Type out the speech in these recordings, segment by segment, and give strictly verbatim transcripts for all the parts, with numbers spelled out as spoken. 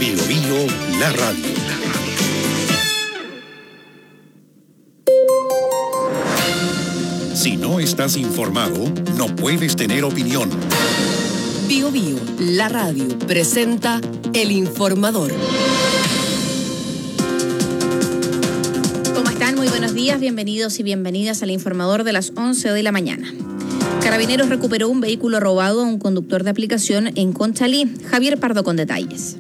Bio Bio, la radio. Si no estás informado, no puedes tener opinión. Bio Bio, la radio, presenta El Informador. ¿Cómo están? Muy buenos días, bienvenidos y bienvenidas al Informador de las once de la mañana. Carabineros recuperó un vehículo robado a un conductor de aplicación en Conchalí. Javier Pardo con detalles.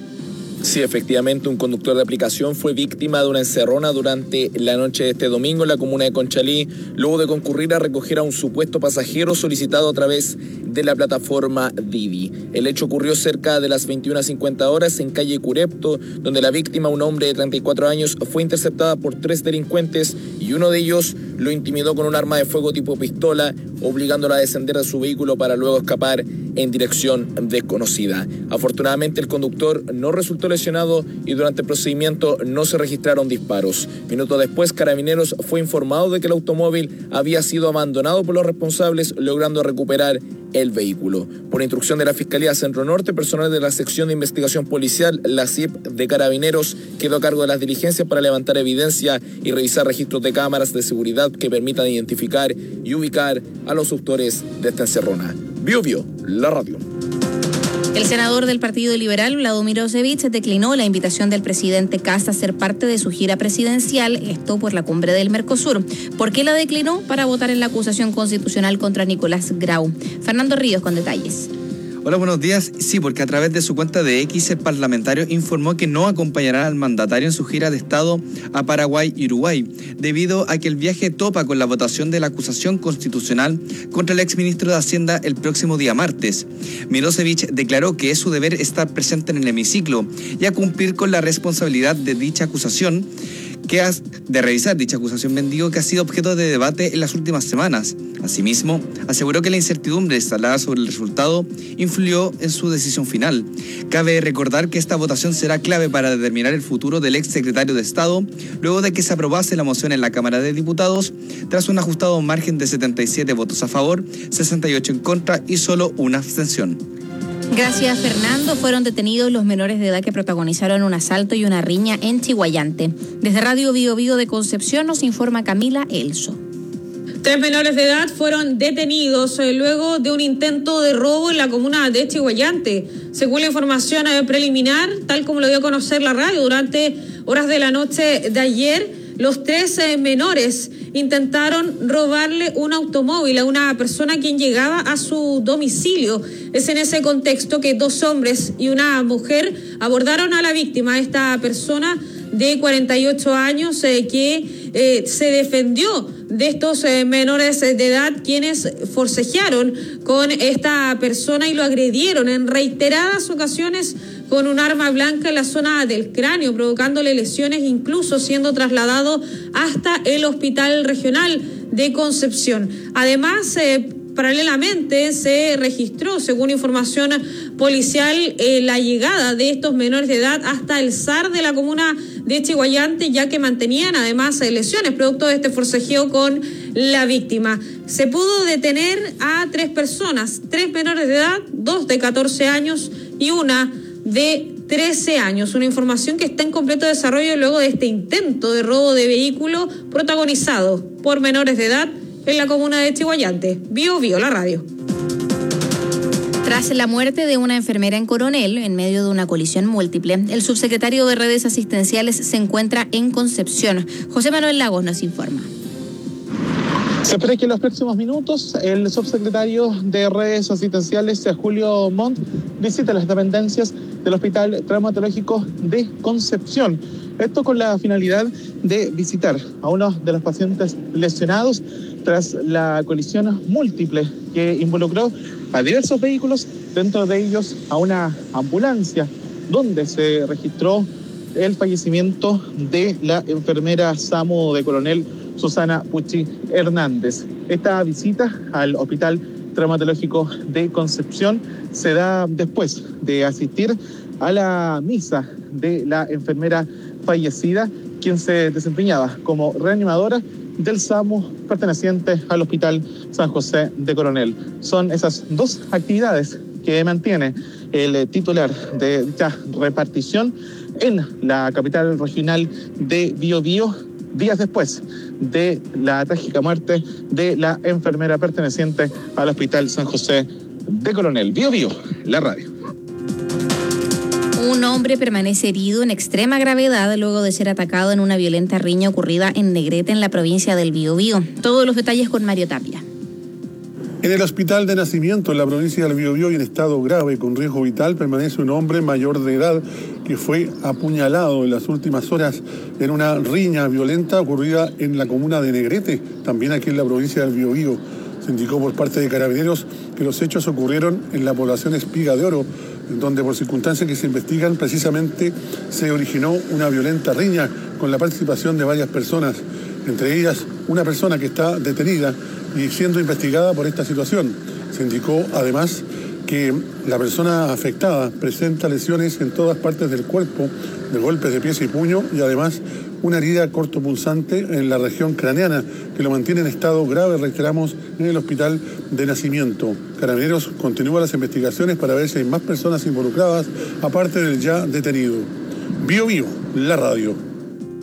Sí, efectivamente, un conductor de aplicación fue víctima de una encerrona durante la noche de este domingo en la comuna de Conchalí, luego de concurrir a recoger a un supuesto pasajero solicitado a través de la plataforma Didi. El hecho ocurrió cerca de las veintiuna cincuenta horas en calle Curepto, donde la víctima, un hombre de treinta y cuatro años, fue interceptada por tres delincuentes y uno de ellos lo intimidó con un arma de fuego tipo pistola, obligándola a descender de su vehículo para luego escapar en dirección desconocida. Afortunadamente, el conductor no resultó lesionado y durante el procedimiento no se registraron disparos. Minutos después, Carabineros fue informado de que el automóvil había sido abandonado por los responsables, logrando recuperar el vehículo. Por instrucción de la Fiscalía Centro Norte, personal de la Sección de Investigación Policial, la C I P de Carabineros, quedó a cargo de las diligencias para levantar evidencia y revisar registros de cámaras de seguridad que permitan identificar y ubicar a los autores de esta encerrona. Bio Bio, la radio. El senador del Partido Liberal, Vladimir Osevich, declinó la invitación del presidente Kast a ser parte de su gira presidencial, esto por la cumbre del Mercosur. ¿Por qué la declinó? Para votar en la acusación constitucional contra Nicolás Grau. Fernando Ríos con detalles. Hola, buenos días. Sí, porque a través de su cuenta de X, el parlamentario informó que no acompañará al mandatario en su gira de Estado a Paraguay y Uruguay, debido a que el viaje topa con la votación de la acusación constitucional contra el exministro de Hacienda el próximo día martes. Milosevic declaró que es su deber estar presente en el hemiciclo y a cumplir con la responsabilidad de dicha acusación, que has de revisar dicha acusación mendigo que ha sido objeto de debate en las últimas semanas. Asimismo, aseguró que la incertidumbre instalada sobre el resultado influyó en su decisión final. Cabe recordar que esta votación será clave para determinar el futuro del ex secretario de Estado, luego de que se aprobase la moción en la Cámara de Diputados, tras un ajustado margen de setenta y siete votos a favor, sesenta y ocho en contra y solo una abstención. Gracias, Fernando. Fueron detenidos los menores de edad que protagonizaron un asalto y una riña en Chihuayante. Desde Radio Bio Bio de Concepción nos informa Camila Elso. Tres menores de edad fueron detenidos eh, luego de un intento de robo en la comuna de Chihuayante. Según la información eh, preliminar, tal como lo dio a conocer la radio, durante horas de la noche de ayer, los tres eh, menores intentaron robarle un automóvil a una persona quien llegaba a su domicilio. Es en ese contexto que dos hombres y una mujer abordaron a la víctima, esta persona de cuarenta y ocho años eh, que eh, se defendió de estos eh, menores de edad, quienes forcejearon con esta persona y lo agredieron en reiteradas ocasiones con un arma blanca en la zona del cráneo, provocándole lesiones, incluso siendo trasladado hasta el Hospital Regional de Concepción. Además, eh, paralelamente se registró, según información policial, eh, la llegada de estos menores de edad hasta el S A R de la comuna de Chihuayante, ya que mantenían además eh, lesiones producto de este forcejeo con la víctima. Se pudo detener a tres personas, tres menores de edad, dos de catorce años y una de trece años. Una información que está en completo desarrollo luego de este intento de robo de vehículo protagonizado por menores de edad en la comuna de Chihuayante. Bio Bio, la radio. Tras la muerte de una enfermera en Coronel, en medio de una colisión múltiple, el subsecretario de Redes Asistenciales se encuentra en Concepción. José Manuel Lagos nos informa. Se espera que en los próximos minutos el subsecretario de Redes Asistenciales, Julio Montt, visite las dependencias del Hospital Traumatológico de Concepción. Esto con la finalidad de visitar a uno de los pacientes lesionados tras la colisión múltiple que involucró a diversos vehículos, dentro de ellos a una ambulancia, donde se registró el fallecimiento de la enfermera SAMU de Coronel, Susana Pucci Hernández. Esta visita al Hospital Traumatológico de Concepción se da después de asistir a la misa de la enfermera fallecida, quien se desempeñaba como reanimadora del SAMU perteneciente al Hospital San José de Coronel. Son esas dos actividades que que mantiene el titular de dicha repartición en la capital regional de Biobío, días después de la trágica muerte de la enfermera perteneciente al Hospital San José de Coronel. Biobío, la radio. Un hombre permanece herido en extrema gravedad luego de ser atacado en una violenta riña ocurrida en Negrete, en la provincia del Biobío. Todos los detalles con Mario Tapia. En el hospital de nacimiento en la provincia del Biobío y en estado grave con riesgo vital permanece un hombre mayor de edad que fue apuñalado en las últimas horas en una riña violenta ocurrida en la comuna de Negrete, también aquí en la provincia del Biobío. Se indicó por parte de Carabineros que los hechos ocurrieron en la población Espiga de Oro, en donde por circunstancias que se investigan precisamente se originó una violenta riña con la participación de varias personas, entre ellas una persona que está detenida y siendo investigada por esta situación. Se indicó además que la persona afectada presenta lesiones en todas partes del cuerpo, de golpes de pies y puño, y además una herida cortopunzante en la región craneana que lo mantiene en estado grave, reiteramos, en el hospital de nacimiento. Carabineros continúa las investigaciones para ver si hay más personas involucradas aparte del ya detenido. Biobío, la radio.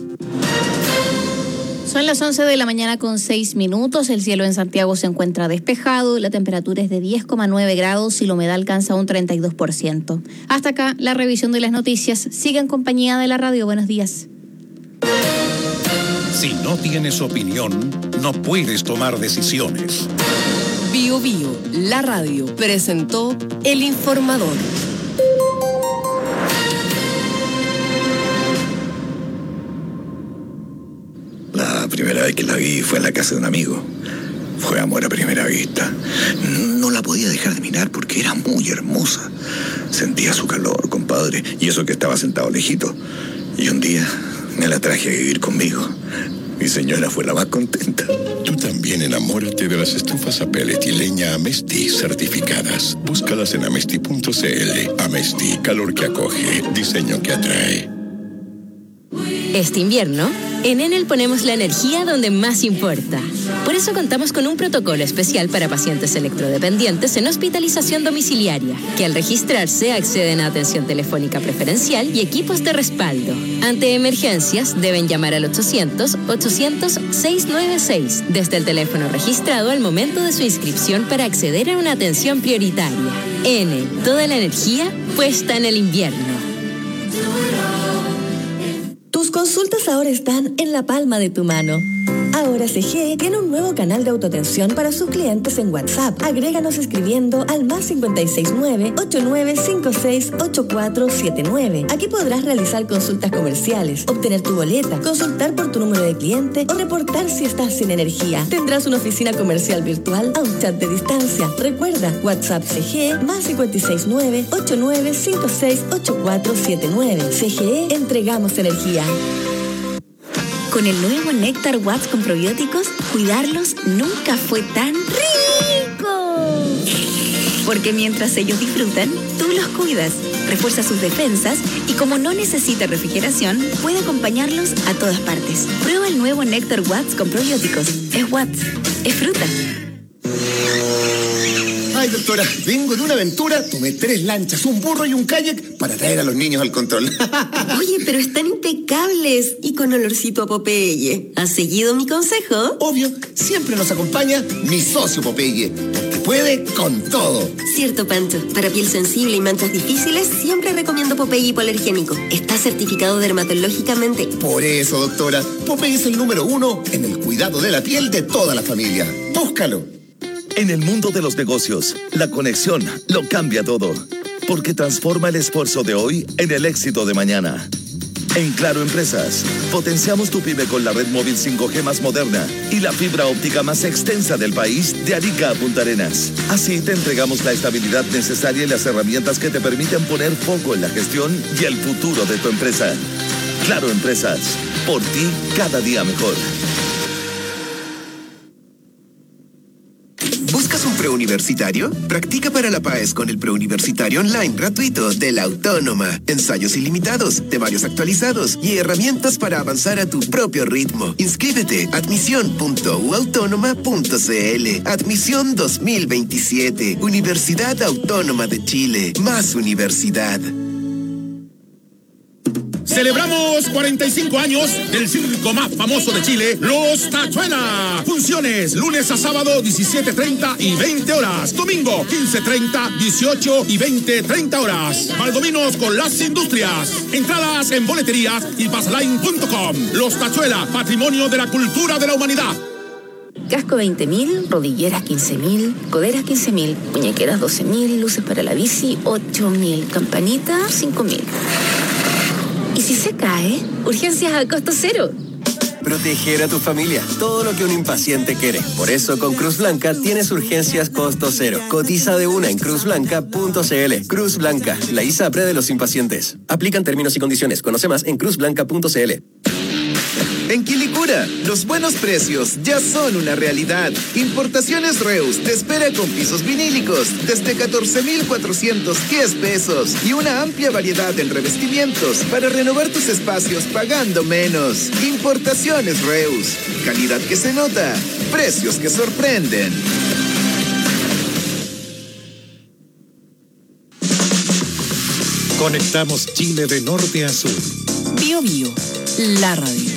Son las once de la mañana con seis minutos. El cielo en Santiago se encuentra despejado. La temperatura es de diez coma nueve grados y la humedad alcanza un treinta y dos por ciento. Hasta acá la revisión de las noticias. Siga en compañía de la radio. Buenos días. Si no tienes opinión, no puedes tomar decisiones. Biobío, la radio, presentó El Informador. La primera vez que la vi fue en la casa de un amigo. Fue amor a primera vista. No la podía dejar de mirar porque era muy hermosa. Sentía su calor, compadre, y eso que estaba sentado lejito. Y un día me la traje a vivir conmigo. Mi señora fue la más contenta. Tú también enamórate de las estufas a pellet y leña Amesti certificadas. Búscalas en amesti punto c l. Amesti, calor que acoge, diseño que atrae. Este invierno, en Enel ponemos la energía donde más importa. Por eso contamos con un protocolo especial para pacientes electrodependientes en hospitalización domiciliaria, que al registrarse acceden a atención telefónica preferencial y equipos de respaldo. Ante emergencias, deben llamar al ochocientos, ochocientos, seiscientos noventa y seis desde el teléfono registrado al momento de su inscripción para acceder a una atención prioritaria. Enel, toda la energía puesta en el invierno. Tus consultas ahora están en la palma de tu mano. Ahora C G E tiene un nuevo canal de autoatención para sus clientes en WhatsApp. Agréganos escribiendo al más cinco seis nueve, ocho nueve cinco seis, ocho cuatro siete nueve. Aquí podrás realizar consultas comerciales, obtener tu boleta, consultar por tu número de cliente o reportar si estás sin energía. Tendrás una oficina comercial virtual a un chat de distancia. Recuerda, WhatsApp C G E más cinco seis nueve, ocho nueve cinco seis, ocho cuatro siete nueve. C G E, entregamos energía. Con el nuevo Néctar Watts con probióticos, cuidarlos nunca fue tan rico. Porque mientras ellos disfrutan, tú los cuidas, refuerza sus defensas y como no necesita refrigeración, puede acompañarlos a todas partes. Prueba el nuevo Néctar Watts con probióticos. Es Watts, es fruta. Ay, doctora, vengo de una aventura, tomé tres lanchas, un burro y un kayak para traer a los niños al control. Oye, pero están impecables y con olorcito a Popeye. ¿Has seguido mi consejo? Obvio, siempre nos acompaña mi socio Popeye, porque puede con todo. Cierto, Pancho. Para piel sensible y manchas difíciles, siempre recomiendo Popeye hipoalergénico. Está certificado dermatológicamente. Por eso, doctora, Popeye es el número uno en el cuidado de la piel de toda la familia. Búscalo. En el mundo de los negocios, la conexión lo cambia todo, porque transforma el esfuerzo de hoy en el éxito de mañana. En Claro Empresas, potenciamos tu pyme con la red móvil cinco G más moderna y la fibra óptica más extensa del país de Arica a Punta Arenas. Así te entregamos la estabilidad necesaria y las herramientas que te permiten poner foco en la gestión y el futuro de tu empresa. Claro Empresas, por ti cada día mejor. ¿Buscas un preuniversitario preuniversitario? Practica para la PAES con el preuniversitario online gratuito de la Autónoma. Ensayos ilimitados, temarios actualizados y herramientas para avanzar a tu propio ritmo. Inscríbete. admisión punto u autónoma punto c l. Admisión dos mil veintisiete. Universidad Autónoma de Chile. Más universidad. Celebramos cuarenta y cinco años del circo más famoso de Chile, Los Tachuela. Funciones lunes a sábado diecisiete treinta y veinte horas. Domingo quince treinta, dieciocho y veinte treinta horas. Valdominos con las industrias. Entradas en boleterías y pasaline punto com. Los Tachuela, patrimonio de la cultura de la humanidad. Casco veinte mil, rodilleras quince mil, coderas quince mil, muñequeras doce mil, luces para la bici ocho mil, campanita cinco mil. ¿Y si se cae? Urgencias a costo cero. Proteger a tu familia, todo lo que un impaciente quiere. Por eso con Cruz Blanca tienes urgencias costo cero. Cotiza de una en cruz blanca punto c l. Cruz Blanca, la ISAPRE de los impacientes. Aplican términos y condiciones. Conoce más en cruz blanca punto c l. En Quilicura, los buenos precios ya son una realidad. Importaciones Reus te espera con pisos vinílicos desde catorce mil cuatrocientos diez pesos y una amplia variedad en revestimientos para renovar tus espacios pagando menos. Importaciones Reus, calidad que se nota, precios que sorprenden. Conectamos Chile de norte a sur. Bio Bio, la radio.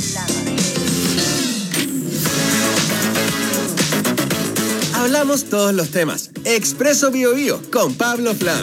Hablamos todos los temas. Expreso Bio Bio con Pablo Flam.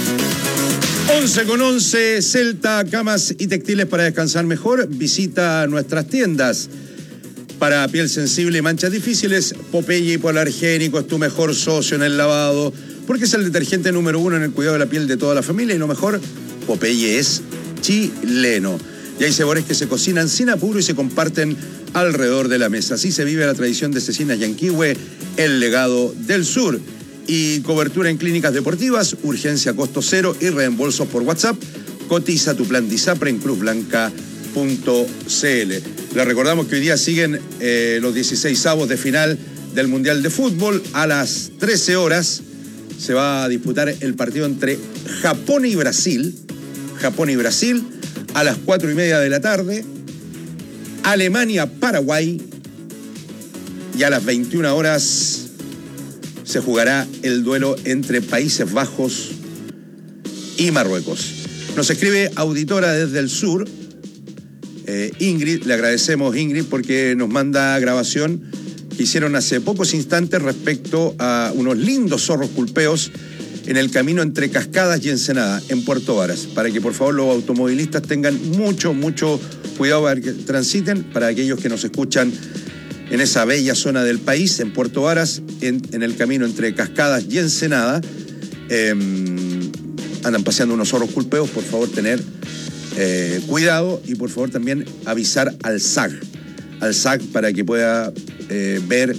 once con once, Celta, camas y textiles para descansar mejor. Visita nuestras tiendas. Para piel sensible y manchas difíciles, Popeye Hipoalergénico es tu mejor socio en el lavado, porque es el detergente número uno en el cuidado de la piel de toda la familia y lo mejor, Popeye es chileno. Y hay sabores que se cocinan sin apuro y se comparten alrededor de la mesa. Así se vive la tradición de Cecinas Yanquihue, el legado del sur. Y cobertura en clínicas deportivas, urgencia a costo cero y reembolsos por WhatsApp. Cotiza tu plan de ISAPRE en cruz blanca punto c l. Les recordamos que hoy día siguen eh, los dieciseisavos de final del Mundial de Fútbol. A las trece horas se va a disputar el partido entre Japón y Brasil. Japón y Brasil. A las cuatro y media de la tarde, Alemania-Paraguay, y a las veintiuna horas se jugará el duelo entre Países Bajos y Marruecos. Nos escribe auditora desde el sur, eh, Ingrid, le agradecemos Ingrid porque nos manda grabación que hicieron hace pocos instantes respecto a unos lindos zorros culpeos en el camino entre Cascadas y Ensenada, en Puerto Varas, para que por favor los automovilistas tengan mucho, mucho cuidado para que transiten, para aquellos que nos escuchan en esa bella zona del país, en Puerto Varas, en, en el camino entre Cascadas y Ensenada, eh, andan paseando unos zorros culpeos, por favor tener eh, cuidado y por favor también avisar al S A C, al S A C para que pueda eh, ver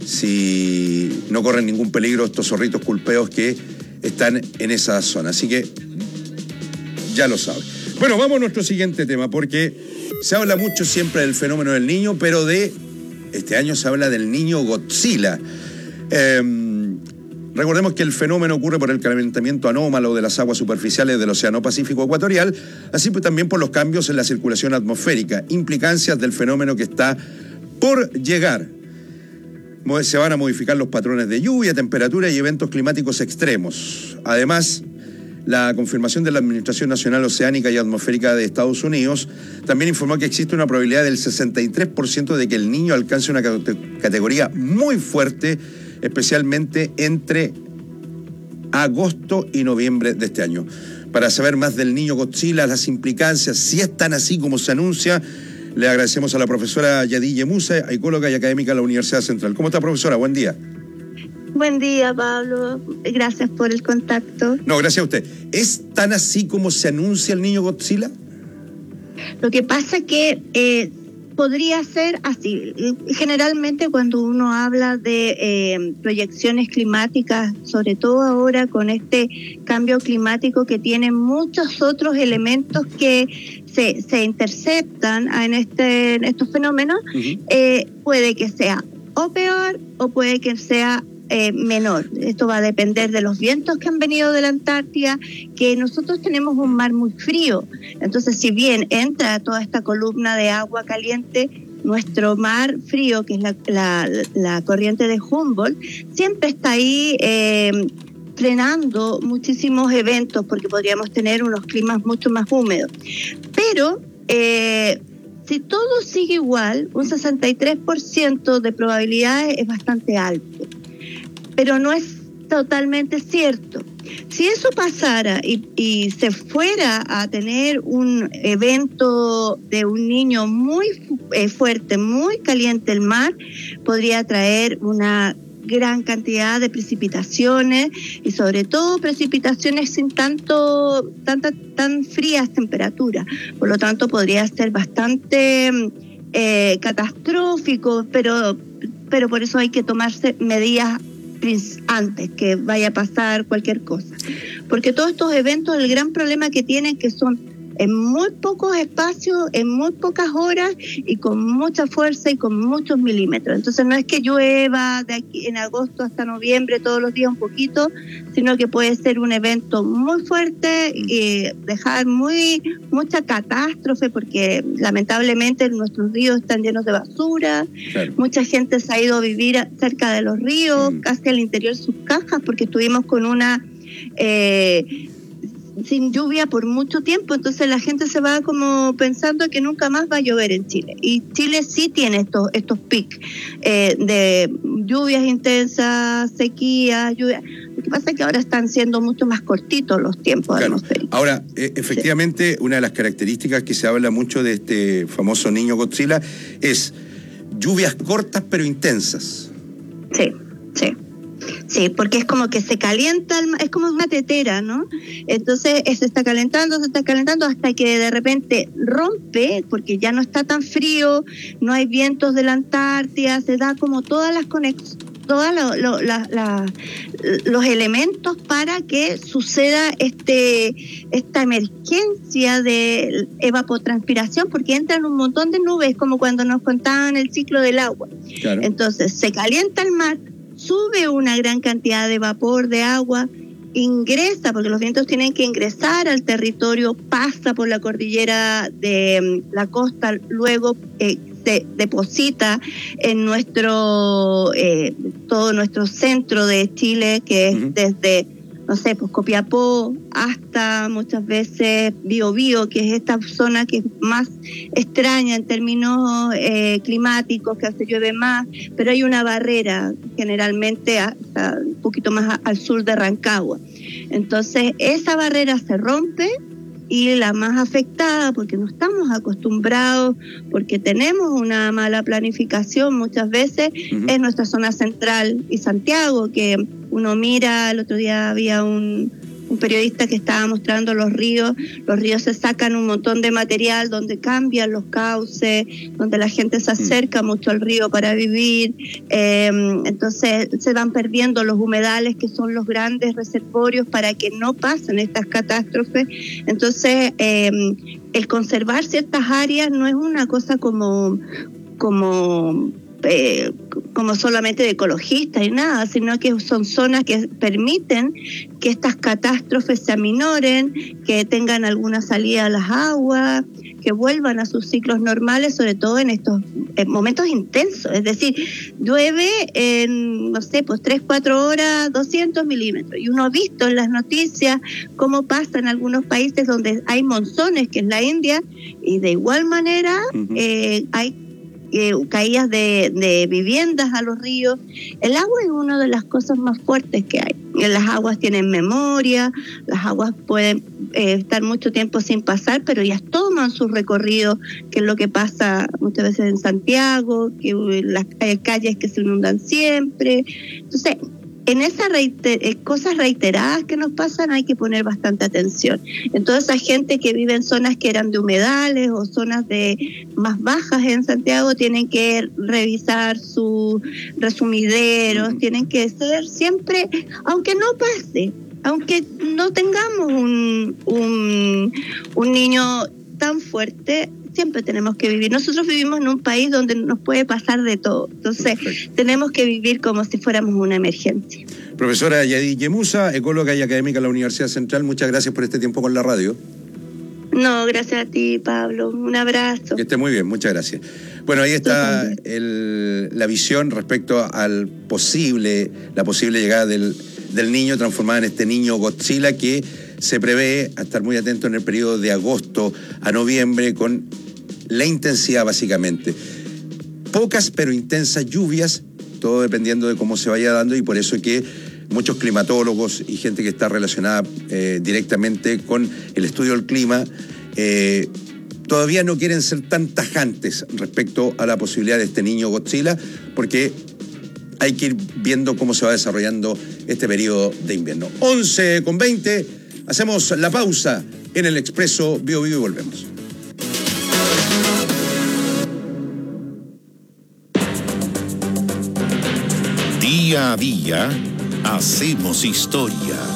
si no corren ningún peligro estos zorritos culpeos que están en esa zona. Así que ya lo saben. Bueno, vamos a nuestro siguiente tema, porque se habla mucho siempre del fenómeno del niño, pero de este año se habla del niño Godzilla. Eh, recordemos que el fenómeno ocurre por el calentamiento anómalo de las aguas superficiales del Océano Pacífico Ecuatorial, así pues también por los cambios en la circulación atmosférica, implicancias del fenómeno que está por llegar. Se van a modificar los patrones de lluvia, temperatura y eventos climáticos extremos. Además, la confirmación de la Administración Nacional Oceánica y Atmosférica de Estados Unidos también informó que existe una probabilidad del sesenta y tres por ciento de que el niño alcance una categoría muy fuerte, especialmente entre agosto y noviembre de este año. Para saber más del niño Godzilla, las implicancias, si es tan así como se anuncia, le agradecemos a la profesora Yadille Musa, ecóloga y académica de la Universidad Central. ¿Cómo está, profesora? Buen día. Buen día, Pablo. Gracias por el contacto. No, gracias a usted. ¿Es tan así como se anuncia el niño Godzilla? Lo que pasa es que eh, podría ser así. Generalmente cuando uno habla de eh, proyecciones climáticas, sobre todo ahora con este cambio climático que tiene muchos otros elementos que se, se interceptan en, este, en estos fenómenos, uh-huh. eh, puede que sea o peor o puede que sea eh, menor. Esto va a depender de los vientos que han venido de la Antártida, que nosotros tenemos un mar muy frío. Entonces, si bien entra toda esta columna de agua caliente, nuestro mar frío, que es la, la, la corriente de Humboldt, siempre está ahí eh, frenando muchísimos eventos, porque podríamos tener unos climas mucho más húmedos. Pero eh, si todo sigue igual, un sesenta y tres por ciento de probabilidades es bastante alto, pero no es totalmente cierto. Si eso pasara y, y se fuera a tener un evento de un niño muy eh, fuerte, muy caliente el mar, podría traer una gran cantidad de precipitaciones y sobre todo precipitaciones sin tanto tanta, tan frías temperaturas. Por lo tanto, podría ser bastante eh, catastrófico, pero, pero por eso hay que tomarse medidas antes que vaya a pasar cualquier cosa, porque todos estos eventos, el gran problema que tienen, que son en muy pocos espacios, en muy pocas horas y con mucha fuerza y con muchos milímetros. Entonces no es que llueva de aquí en agosto hasta noviembre todos los días un poquito, sino que puede ser un evento muy fuerte y dejar muy mucha catástrofe, porque lamentablemente nuestros ríos están llenos de basura. Claro. Mucha gente se ha ido a vivir cerca de los ríos, mm. casi al interior de sus casas, porque estuvimos con una eh, sin lluvia por mucho tiempo. Entonces la gente se va como pensando que nunca más va a llover en Chile, y Chile sí tiene estos estos picos eh, de lluvias intensas, sequías, lluvias. Lo que pasa es que ahora están siendo mucho más cortitos los tiempos claro. atmosféricos. Ahora, eh, efectivamente, sí. Una de las características que se habla mucho de este famoso niño Godzilla es lluvias cortas pero intensas. Sí, sí. Sí, porque es como que se calienta, el, es como una tetera, ¿no? Entonces se está calentando, se está calentando hasta que de repente rompe, porque ya no está tan frío, no hay vientos de la Antártida, se da como todas las conexiones, todos lo, lo, la, la, los elementos para que suceda este esta emergencia de evapotranspiración, porque entran un montón de nubes, como cuando nos contaban el ciclo del agua. Claro. Entonces se calienta el mar, sube una gran cantidad de vapor, de agua, ingresa, porque los vientos tienen que ingresar al territorio, pasa por la cordillera de la costa, luego eh, se deposita en nuestro, eh, todo nuestro centro de Chile, que es uh-huh. desde, no sé, pues Copiapó hasta muchas veces Biobío, que es esta zona que es más extraña en términos eh, climáticos, que hace llueve más, pero hay una barrera generalmente hasta un poquito más a, al sur de Rancagua. Entonces esa barrera se rompe, y la más afectada, porque no estamos acostumbrados, porque tenemos una mala planificación muchas veces, uh-huh. es nuestra zona central y Santiago, que uno mira, el otro día había un, un periodista que estaba mostrando los ríos, los ríos se sacan un montón de material donde cambian los cauces, donde la gente se acerca mucho al río para vivir, eh, entonces se van perdiendo los humedales, que son los grandes reservorios para que no pasen estas catástrofes. Entonces eh, el conservar ciertas áreas no es una cosa como como Eh, como solamente de ecologistas y nada, sino que son zonas que permiten que estas catástrofes se aminoren, que tengan alguna salida a las aguas, que vuelvan a sus ciclos normales, sobre todo en estos en momentos intensos. Es decir, llueve en, no sé, pues tres, cuatro horas, doscientos milímetros, y uno ha visto en las noticias cómo pasa en algunos países donde hay monzones, que es la India, y de igual manera uh-huh. eh, hay Eh, caídas de, de viviendas a los ríos. El agua es una de las cosas más fuertes que hay. Las aguas tienen memoria, las aguas pueden eh, estar mucho tiempo sin pasar, pero ellas toman su recorrido, que es lo que pasa muchas veces en Santiago, que las hay calles que se inundan siempre. Entonces, en esas reiter- eh, cosas reiteradas que nos pasan hay que poner bastante atención. En toda esa gente que vive en zonas que eran de humedales o zonas de más bajas en Santiago, tienen que revisar sus resumideros, mm. tienen que ser siempre, aunque no pase, aunque no tengamos un, un, un niño tan fuerte, siempre tenemos que vivir. Nosotros vivimos en un país donde nos puede pasar de todo. Entonces, perfecto, tenemos que vivir como si fuéramos una emergencia. Profesora Yadí Yemusa, ecóloga y académica de la Universidad Central, muchas gracias por este tiempo con la radio. No, gracias a ti, Pablo. Un abrazo. Que esté muy bien, muchas gracias. Bueno, ahí está el, la visión respecto al posible, la posible llegada del, del niño transformado en este niño Godzilla que se prevé, a estar muy atento, en el periodo de agosto a noviembre, con la intensidad básicamente. Pocas pero intensas lluvias, todo dependiendo de cómo se vaya dando, y por eso es que muchos climatólogos y gente que está relacionada eh, directamente con el estudio del clima eh, todavía no quieren ser tan tajantes respecto a la posibilidad de este niño Godzilla, porque hay que ir viendo cómo se va desarrollando este periodo de invierno. once con veinte, hacemos la pausa en el Expreso Bio Bio y volvemos. Día a día hacemos historia.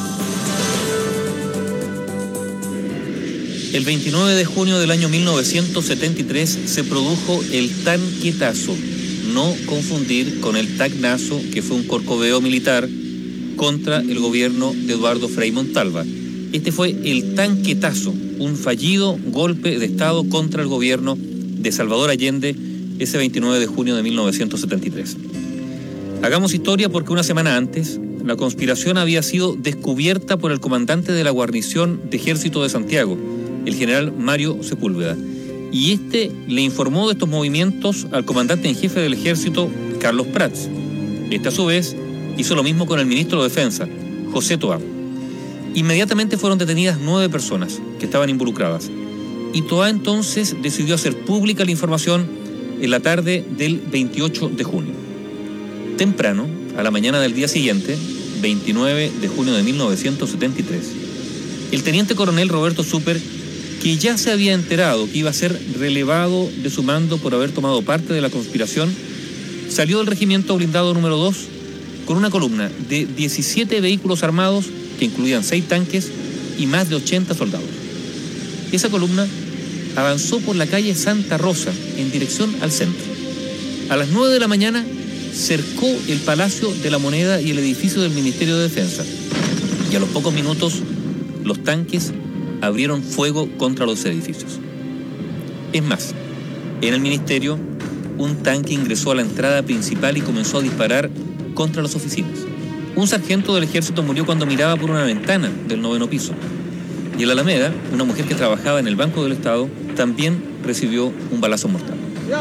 El veintinueve de junio del año mil novecientos setenta y tres se produjo el tanquetazo, no confundir con el tacnazo, que fue un corcoveo militar contra el gobierno de Eduardo Frei Montalva. Este fue el tanquetazo, un fallido golpe de Estado contra el gobierno de Salvador Allende, ese veintinueve de junio de mil novecientos setenta y tres. Hagamos historia porque una semana antes, la conspiración había sido descubierta por el comandante de la guarnición de Ejército de Santiago, el general Mario Sepúlveda, y este le informó de estos movimientos al comandante en jefe del Ejército, Carlos Prats. Este, a su vez, hizo lo mismo con el ministro de Defensa, José Toá. Inmediatamente fueron detenidas nueve personas que estaban involucradas, y Toá entonces decidió hacer pública la información en la tarde del veintiocho de junio. Temprano, a la mañana del día siguiente, veintinueve de junio de mil novecientos setenta y tres, el teniente coronel Roberto Super, que ya se había enterado que iba a ser relevado de su mando por haber tomado parte de la conspiración, salió del regimiento blindado número dos con una columna de diecisiete vehículos armados que incluían seis tanques y más de ochenta soldados. Esa columna avanzó por la calle Santa Rosa en dirección al centro. A las nueve de la mañana cercó el Palacio de la Moneda y el edificio del Ministerio de Defensa, y a los pocos minutos los tanques abrieron fuego contra los edificios. Es más, en el ministerio, un tanque ingresó a la entrada principal y comenzó a disparar contra las oficinas. Un sargento del ejército murió cuando miraba por una ventana del noveno piso. Y en la Alameda, una mujer que trabajaba en el Banco del Estado también recibió un balazo mortal.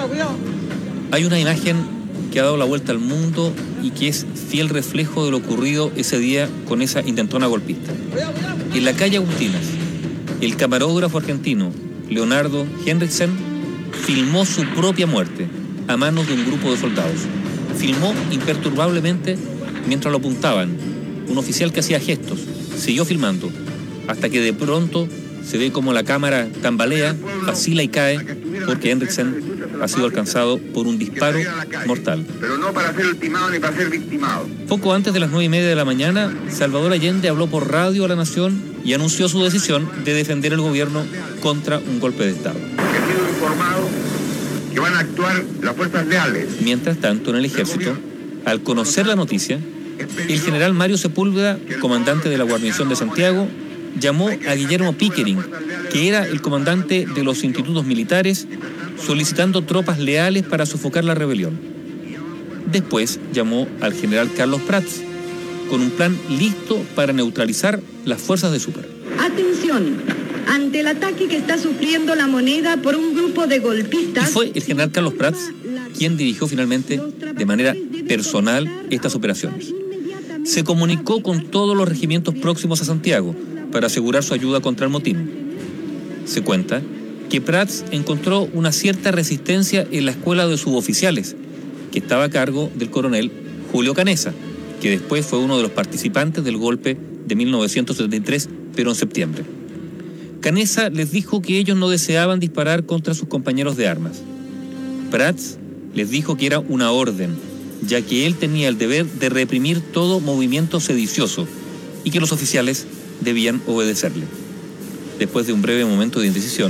Hay una imagen que ha dado la vuelta al mundo y que es fiel reflejo de lo ocurrido ese día con esa intentona golpista. En la calle Agustinas, el camarógrafo argentino Leonardo Henriksen filmó su propia muerte a manos de un grupo de soldados. Filmó imperturbablemente mientras lo apuntaban. Un oficial que hacía gestos siguió filmando hasta que de pronto se ve como la cámara tambalea, vacila y cae porque Henriksen ha sido alcanzado por un disparo mortal. Pero no para ser ultimado ni para ser victimado. Poco antes de las nueve y media de la mañana, Salvador Allende habló por radio a la nación y anunció su decisión de defender el gobierno contra un golpe de Estado. He sido informado que van a actuar las fuerzas leales. Mientras tanto, en el ejército, al conocer la noticia, el general Mario Sepúlveda, comandante de la guarnición de Santiago, llamó a Guillermo Pickering, que era el comandante de los institutos militares, solicitando tropas leales para sofocar la rebelión. Después llamó al general Carlos Prats, con un plan listo para neutralizar las fuerzas de Super. Atención, ante el ataque que está sufriendo la Moneda por un grupo de golpistas... Y fue el general Carlos Prats quien dirigió finalmente de manera personal estas operaciones. Se comunicó con todos los regimientos próximos a Santiago para asegurar su ayuda contra el motín. Se cuenta que Prats encontró una cierta resistencia en la escuela de suboficiales, que estaba a cargo del coronel Julio Canessa, que después fue uno de los participantes del golpe de mil novecientos setenta y tres, pero en septiembre. Canessa les dijo que ellos no deseaban disparar contra sus compañeros de armas. Prats les dijo que era una orden, ya que él tenía el deber de reprimir todo movimiento sedicioso y que los oficiales debían obedecerle. Después de un breve momento de indecisión,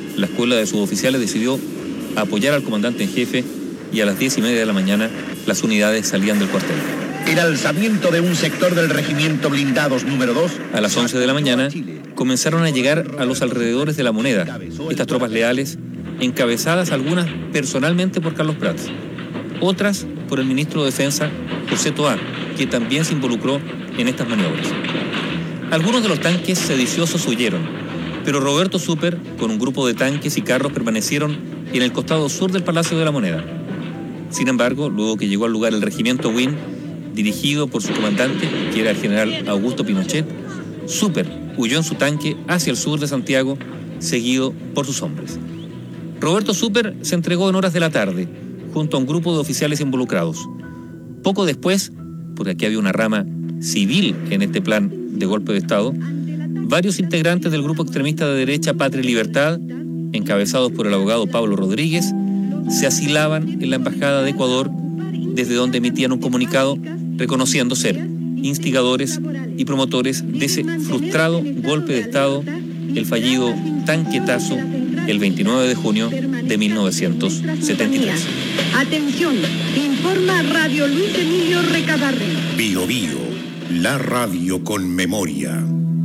La escuela de suboficiales decidió apoyar al comandante en jefe y a las diez y media de la mañana las unidades salían del cuartel. El alzamiento de un sector del regimiento blindados número dos. A las once de la mañana comenzaron a llegar a los alrededores de La Moneda estas tropas leales, encabezadas algunas personalmente por Carlos Prats, otras por el ministro de Defensa, José Toá, que también se involucró en estas maniobras. Algunos de los tanques sediciosos huyeron, pero Roberto Super, con un grupo de tanques y carros, permanecieron en el costado sur del Palacio de la Moneda. Sin embargo, luego que llegó al lugar el regimiento Win, dirigido por su comandante, que era el general Augusto Pinochet, Super huyó en su tanque hacia el sur de Santiago, seguido por sus hombres. Roberto Super se entregó en horas de la tarde, junto a un grupo de oficiales involucrados. Poco después, porque aquí había una rama civil en este plan de golpe de Estado, varios integrantes del grupo extremista de derecha Patria y Libertad, encabezados por el abogado Pablo Rodríguez, se asilaban en la Embajada de Ecuador, desde donde emitían un comunicado reconociendo ser instigadores y promotores de ese frustrado golpe de Estado, el fallido tanquetazo, el veintinueve de junio de mil novecientos setenta y tres. Atención, informa Radio Luis Emilio Recabarren. Bio Bio, la radio con memoria.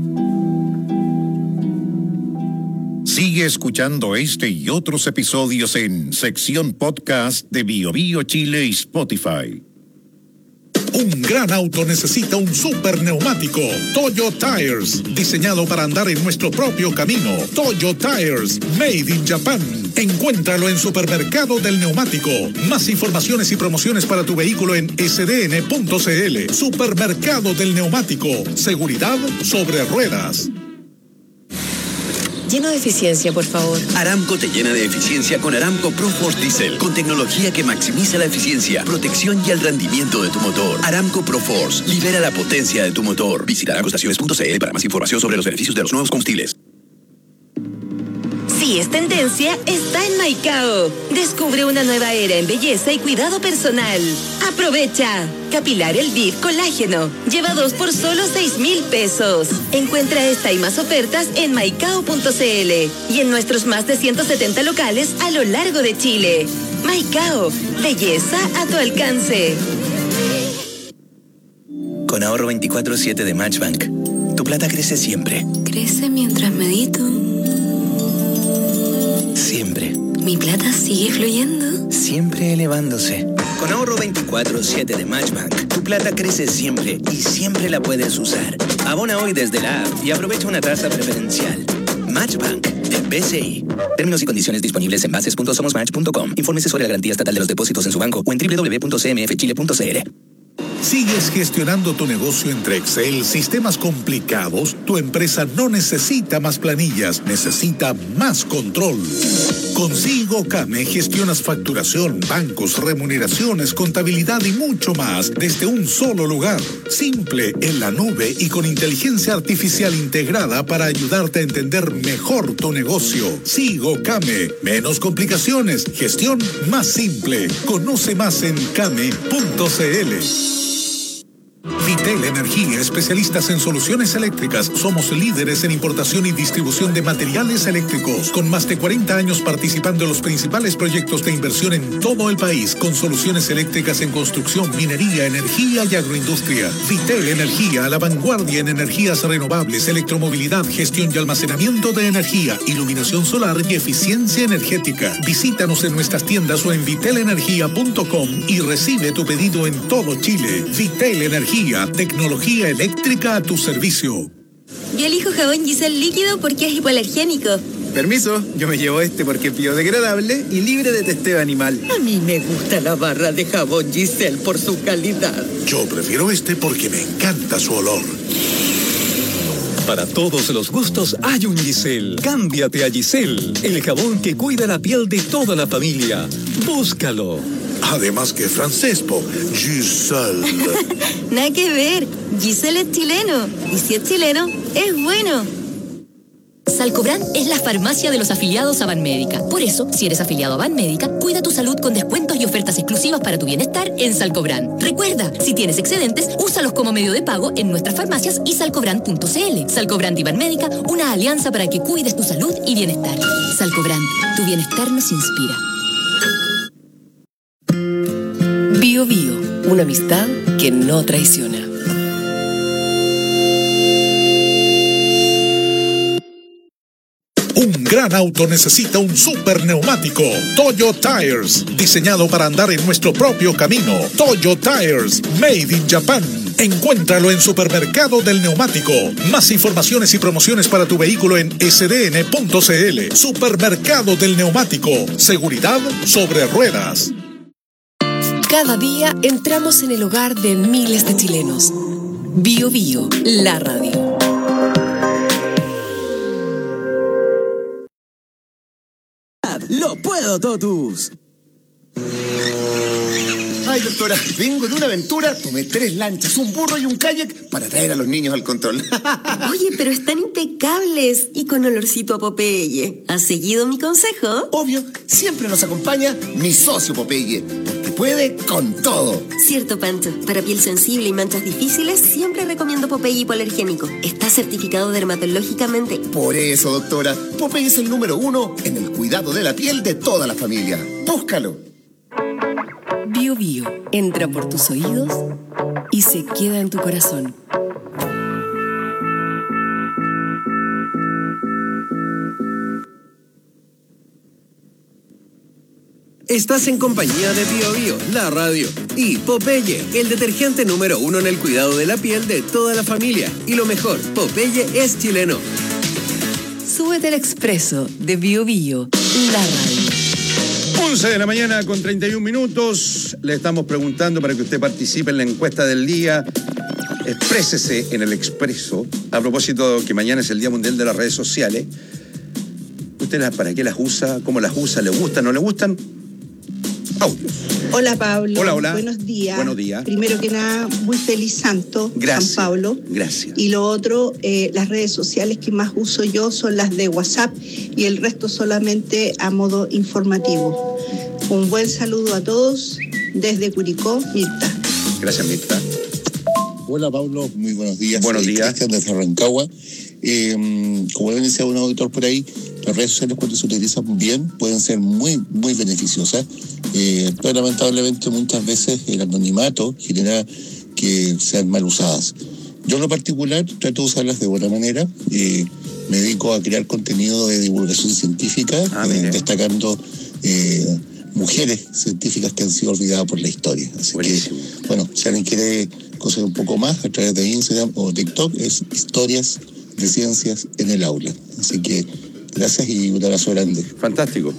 Sigue escuchando este y otros episodios en sección podcast de Bio Bio Chile y Spotify. Un gran auto necesita un super neumático. Toyo Tires, diseñado para andar en nuestro propio camino. Toyo Tires, made in Japan. Encuéntralo en Supermercado del Neumático. Más informaciones y promociones para tu vehículo en s d n punto c l. Supermercado del Neumático. Seguridad sobre ruedas. Lleno de eficiencia, por favor. Aramco te llena de eficiencia con Aramco ProForce Diesel, con tecnología que maximiza la eficiencia, protección y el rendimiento de tu motor. Aramco ProForce, libera la potencia de tu motor. Visita aramco estaciones punto c l para más información sobre los beneficios de los nuevos combustibles. Si es tendencia, está en Maicao. Descubre una nueva era en belleza y cuidado personal. ¡Aprovecha! Capilar El Viv Colágeno. Lleva dos por solo seis mil pesos. Encuentra esta y más ofertas en maicao punto c l y en nuestros más de ciento setenta locales a lo largo de Chile. Maicao, belleza a tu alcance. Con ahorro veinticuatro siete de Matchbank, tu plata crece siempre. Crece mientras medito. Siempre. ¿Mi plata sigue fluyendo? Siempre elevándose. Con ahorro veinticuatro siete de Matchbank, tu plata crece siempre y siempre la puedes usar. Abona hoy desde la app y aprovecha una tasa preferencial. Matchbank de B C I. Términos y condiciones disponibles en bases punto somos match punto com. Infórmese sobre la garantía estatal de los depósitos en su banco o en doble u doble u doble u punto c m f chile punto c l. ¿Sigues gestionando tu negocio entre Excel, sistemas complicados? Tu empresa no necesita más planillas, necesita más control. Con Sigo Came gestionas facturación, bancos, remuneraciones, contabilidad y mucho más desde un solo lugar. Simple, en la nube y con inteligencia artificial integrada para ayudarte a entender mejor tu negocio. Sigo Came. Menos complicaciones, gestión más simple. Conoce más en came punto c l. Vitel Energía, especialistas en soluciones eléctricas. Somos líderes en importación y distribución de materiales eléctricos, con más de cuarenta años participando en los principales proyectos de inversión en todo el país, con soluciones eléctricas en construcción, minería, energía y agroindustria. Vitel Energía, a la vanguardia en energías renovables, electromovilidad, gestión y almacenamiento de energía, iluminación solar y eficiencia energética. Visítanos en nuestras tiendas o en vitel energía punto com y recibe tu pedido en todo Chile. Vitel Energía, tecnología eléctrica a tu servicio. Yo elijo jabón Giselle líquido porque es hipoalergénico. Permiso, yo me llevo este porque es biodegradable y libre de testeo animal. A mí me gusta la barra de jabón Giselle por su calidad. Yo prefiero este porque me encanta su olor. Para todos los gustos hay un Giselle. Cámbiate a Giselle, el jabón que cuida la piel de toda la familia. Búscalo. Además que francés, po. Giselle. Nada que ver. Giselle es chileno. Y si es chileno, es bueno. Salcobrand es la farmacia de los afiliados a Banmédica. Por eso, si eres afiliado a Banmédica, cuida tu salud con descuentos y ofertas exclusivas para tu bienestar en Salcobrand. Recuerda, si tienes excedentes, úsalos como medio de pago en nuestras farmacias y salcobrand punto c l. Salcobrand y Banmédica, una alianza para que cuides tu salud y bienestar. Salcobrand, tu bienestar nos inspira. Bio Bio, una amistad que no traiciona. Un gran auto necesita un super neumático. Toyo Tires, diseñado para andar en nuestro propio camino. Toyo Tires, made in Japan. Encuéntralo en Supermercado del Neumático. Más informaciones y promociones para tu vehículo en s d n punto c l. Supermercado del Neumático. Seguridad sobre ruedas. Cada día entramos en el hogar de miles de chilenos. Bio Bio, la radio. ¡Lo puedo, Totus! Ay, doctora, vengo de una aventura, tomé tres lanchas, un burro y un kayak para traer a los niños al control. Oye, pero están impecables y con olorcito a Popeye. ¿Has seguido mi consejo? Obvio, siempre nos acompaña mi socio Popeye, porque puede con todo. Cierto, Pancho. Para piel sensible y manchas difíciles, siempre recomiendo Popeye hipoalergénico. Está certificado dermatológicamente. Por eso, doctora, Popeye es el número uno en el cuidado de la piel de toda la familia. Búscalo. Bio Bio entra por tus oídos y se queda en tu corazón. Estás en compañía de Bio Bio, la radio, y Popeye, el detergente número uno en el cuidado de la piel de toda la familia. Y lo mejor, Popeye es chileno. Súbete al expreso de Bio Bio, la radio. once de la mañana con treinta y un minutos. Le estamos preguntando para que usted participe en la encuesta del día. Exprésese en el Expreso. A propósito que mañana es el Día Mundial de las Redes Sociales. ¿Usted las, para qué las usa? ¿Cómo las usa? ¿Le gustan? ¿No le gustan? Audios. Hola, Pablo. Hola, hola. Buenos días. Buenos días. Primero que nada, muy feliz santo, Gracias. San Pablo. Gracias. Y lo otro, eh, las redes sociales que más uso yo son las de WhatsApp y el resto solamente a modo informativo. Un buen saludo a todos desde Curicó, Mirta. Gracias, Mirta. Hola, Pablo. Muy buenos días. Buenos Soy días. Cristian desde Rancagua. Eh, como bien decía un auditor por ahí, las redes sociales cuando se utilizan bien pueden ser muy, muy beneficiosas. Eh, pero lamentablemente muchas veces el anonimato genera que sean mal usadas. Yo en lo particular trato de usarlas de buena manera. Eh, me dedico a crear contenido de divulgación científica, ah, eh, destacando eh, mujeres científicas que han sido olvidadas por la historia. Así Buenísimo. que, bueno, si alguien quiere conocer un poco más a través de Instagram o TikTok, es historias de ciencias en el aula. Así que gracias y un abrazo grande. Fantástico.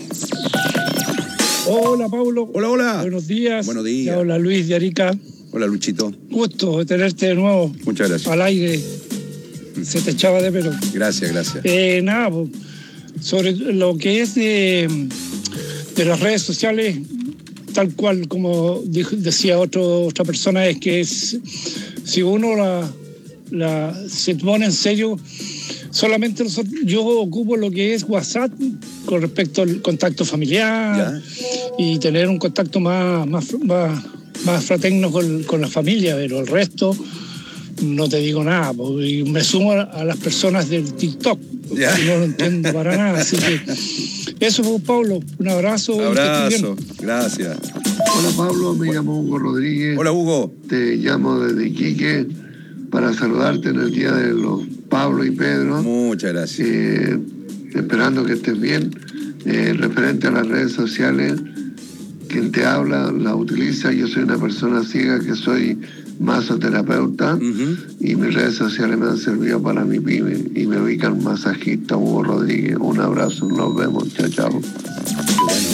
Hola, Pablo. Hola, hola. Buenos días. Buenos días. Hola, Luis de Arica. Hola, Luchito. Gusto de tenerte de nuevo. Muchas gracias. Al aire. Se te echaba de pelo. Gracias, gracias. Eh, nada, pues, sobre lo que es de, de las redes sociales, tal cual como dijo, decía otro, otra persona, es que es, si uno la, la, se pone en serio, solamente nosotros, yo ocupo lo que es WhatsApp con respecto al contacto familiar ya. Y tener un contacto más, más, más, más fraterno con, con la familia, pero el resto no te digo nada, porque me sumo a, a las personas del TikTok, ya. No lo entiendo para nada, así que eso fue Pablo, un abrazo. Abrazo, gracias. Hola Pablo, me llamo Hugo Rodríguez. Hola Hugo. Te llamo desde Iquique para saludarte en el día de los Pablo y Pedro. Muchas gracias. Eh, esperando que estés bien. Eh, referente a las redes sociales, quien te habla, la utiliza. Yo soy una persona ciega que soy masoterapeuta uh-huh. y mis redes sociales me han servido para mi pyme y me ubican masajista Hugo Rodríguez. Un abrazo, nos vemos. Chao, chao. Bueno.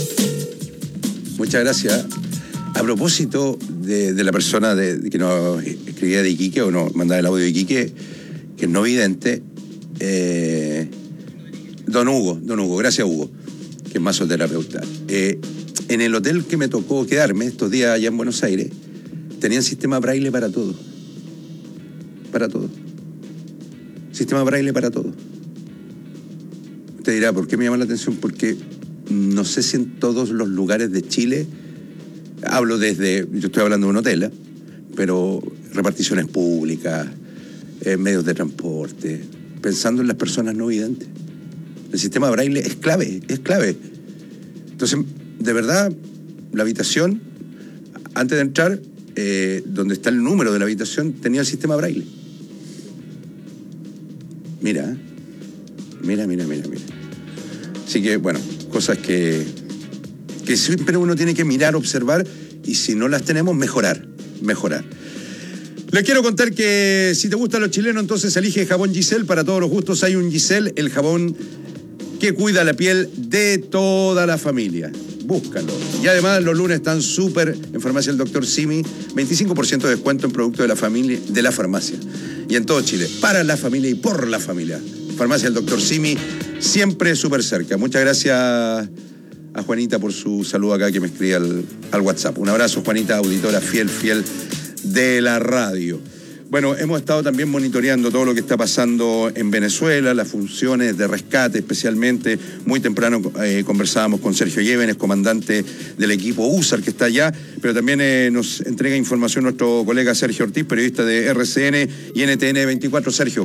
Muchas gracias. A propósito de, de la persona de, de que nos escribía de Iquique o nos mandaba el audio de Iquique, que es no vidente, eh, don Hugo, don Hugo, gracias Hugo, que es masoterapeuta. Eh, en el hotel que me tocó quedarme estos días allá en Buenos Aires, tenían sistema braille para todo. Para todo. Sistema braille para todo. Usted dirá, ¿por qué me llama la atención? Porque no sé si en todos los lugares de Chile, hablo desde, yo estoy hablando de un hotel, ¿eh? Pero reparticiones públicas, eh, medios de transporte, pensando en las personas no videntes. El sistema braille es clave, es clave. Entonces, de verdad, la habitación, antes de entrar, eh, donde está el número de la habitación, tenía el sistema braille. Mira, mira, mira, mira, mira. Así que, bueno, cosas que, que siempre uno tiene que mirar, observar, y si no las tenemos, mejorar, mejorar. Les quiero contar que si te gustan los chilenos, entonces elige jabón Giselle. Para todos los gustos hay un Giselle, el jabón que cuida la piel de toda la familia. Búscalo. Y además los lunes están súper en Farmacia El Doctor Simi, veinticinco por ciento de descuento en productos de la familia, de la farmacia. Y en todo Chile, para la familia y por la familia. Farmacia El Doctor Simi, siempre súper cerca. Muchas gracias a Juanita por su saludo acá que me escribe al, al WhatsApp. Un abrazo, Juanita, auditora fiel, fiel de la radio. Bueno, hemos estado también monitoreando todo lo que está pasando en Venezuela, las funciones de rescate especialmente. Muy temprano eh, conversábamos con Sergio Llévenes, comandante del equipo U S A R que está allá, pero también eh, nos entrega información nuestro colega Sergio Ortiz, periodista de R C N y N T N veinticuatro. Sergio.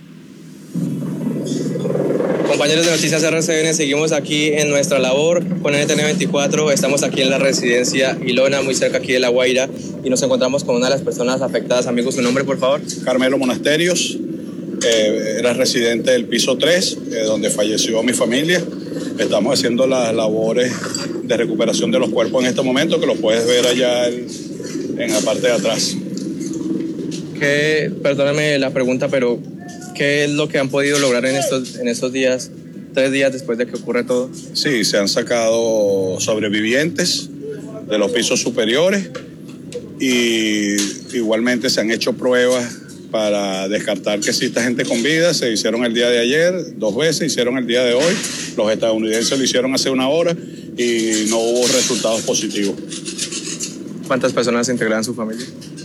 Compañeros de Noticias R C N, seguimos aquí en nuestra labor con N T N veinticuatro. Estamos aquí en la residencia Ilona, muy cerca aquí de La Guaira, y nos encontramos con una de las personas afectadas. Amigos, ¿su nombre, por favor? Carmelo Monasterios, eh, era residente del piso tres, eh, donde falleció mi familia. Estamos haciendo las labores de recuperación de los cuerpos en este momento, que lo puedes ver allá en, en la parte de atrás. Que, perdóname la pregunta, pero ¿qué es lo que han podido lograr en estos, en estos días, tres días después de que ocurre todo? Sí, se han sacado sobrevivientes de los pisos superiores y igualmente se han hecho pruebas para descartar que exista gente con vida. Se hicieron el día de ayer, dos veces, hicieron el día de hoy. Los estadounidenses lo hicieron hace una hora y no hubo resultados positivos. ¿Cuántas personas integran su familia?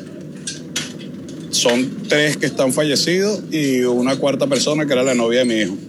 Son tres que están fallecidos y una cuarta persona que era la novia de mi hijo.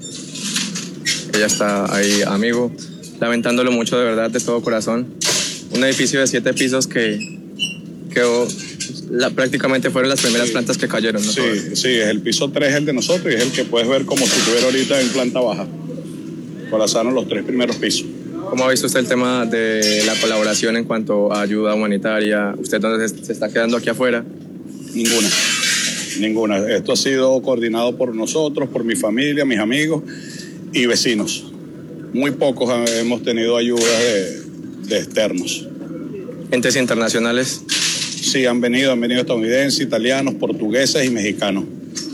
Ella está ahí, amigo, lamentándolo mucho, de verdad, de todo corazón. Un edificio de siete pisos que quedó, la, prácticamente fueron las primeras plantas que cayeron, ¿no? Sí, sí, es el piso tres el de nosotros y es el que puedes ver como si estuviera ahorita en planta baja. Colazaron los tres primeros pisos. ¿Cómo ha visto usted el tema de la colaboración en cuanto a ayuda humanitaria? ¿Usted dónde se está quedando aquí afuera? Ninguna. Ninguna. Esto ha sido coordinado por nosotros, por mi familia, mis amigos y vecinos. Muy pocos hemos tenido ayudas de, de externos. ¿Entes internacionales? Sí, han venido, han venido estadounidenses, italianos, portugueses y mexicanos,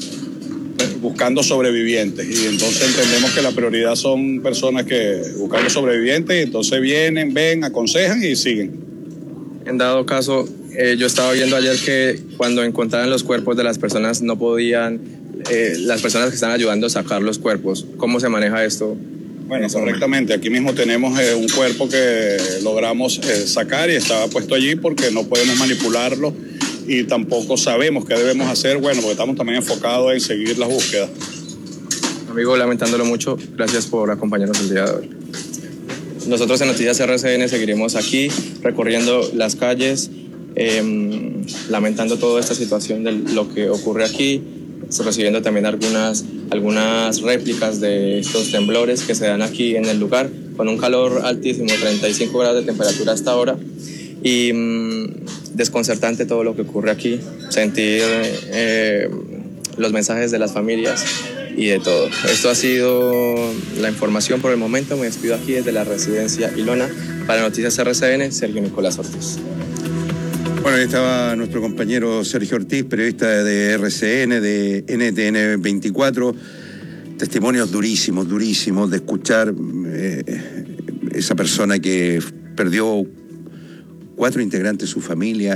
buscando sobrevivientes. Y entonces entendemos que la prioridad son personas que buscan sobrevivientes y entonces vienen, ven, aconsejan y siguen. En dado caso, Eh, yo estaba viendo ayer que cuando encontraban los cuerpos de las personas no podían, eh, las personas que están ayudando a sacar los cuerpos. ¿Cómo se maneja esto? Bueno, correctamente. Aquí mismo tenemos eh, un cuerpo que logramos eh, sacar y estaba puesto allí porque no podemos manipularlo y tampoco sabemos qué debemos hacer, bueno, porque estamos también enfocados en seguir las búsquedas. Amigo, lamentándolo mucho, gracias por acompañarnos el día de hoy. Nosotros en Noticias R C N seguiremos aquí recorriendo las calles, Eh, lamentando toda esta situación de lo que ocurre aquí, recibiendo también algunas, algunas réplicas de estos temblores que se dan aquí en el lugar, con un calor altísimo, treinta y cinco grados de temperatura hasta ahora, y mm, desconcertante todo lo que ocurre aquí, sentir eh, los mensajes de las familias y de todo. Esto ha sido la información por el momento. Me despido aquí desde la residencia Ilona. Para Noticias R C N, Sergio Nicolás Ortiz. Bueno, ahí estaba nuestro compañero Sergio Ortiz, periodista de R C N, de N T N veinticuatro. Testimonios durísimos, durísimos de escuchar eh, esa persona que perdió cuatro integrantes de su familia.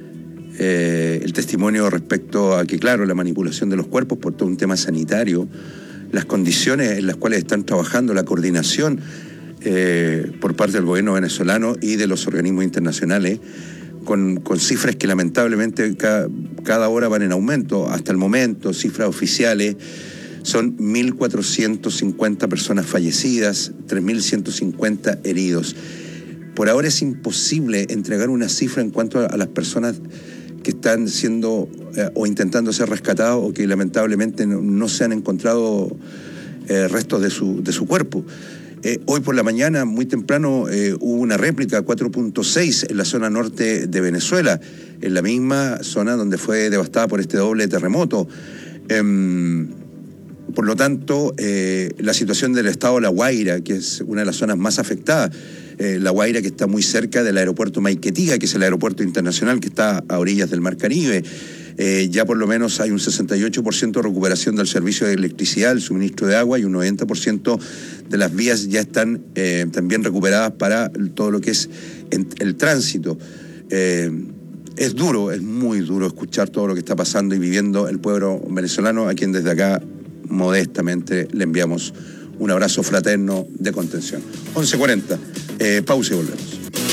Eh, el testimonio respecto a que, claro, la manipulación de los cuerpos por todo un tema sanitario, las condiciones en las cuales están trabajando, la coordinación eh, por parte del gobierno venezolano y de los organismos internacionales, Con, con cifras que lamentablemente cada, cada hora van en aumento. Hasta el momento, cifras oficiales Son mil cuatrocientas cincuenta personas fallecidas, tres mil ciento cincuenta heridos. Por ahora es imposible entregar una cifra en cuanto a las personas que están siendo eh, o intentando ser rescatados o que lamentablemente no, no se han encontrado eh, restos de su, de su cuerpo. Eh, hoy por la mañana, muy temprano, eh, hubo una réplica cuatro punto seis en la zona norte de Venezuela, en la misma zona donde fue devastada por este doble terremoto. Eh, por lo tanto, eh, la situación del estado La Guaira, que es una de las zonas más afectadas, eh, La Guaira, que está muy cerca del aeropuerto Maiquetía, que es el aeropuerto internacional que está a orillas del Mar Caribe. Eh, ya por lo menos hay un sesenta y ocho por ciento de recuperación del servicio de electricidad, el suministro de agua, y un noventa por ciento de las vías ya están eh, también recuperadas para todo lo que es en, el tránsito. Eh, es duro, es muy duro escuchar todo lo que está pasando y viviendo el pueblo venezolano, a quien desde acá modestamente le enviamos un abrazo fraterno de contención. once cuarenta, eh, pausa y volvemos.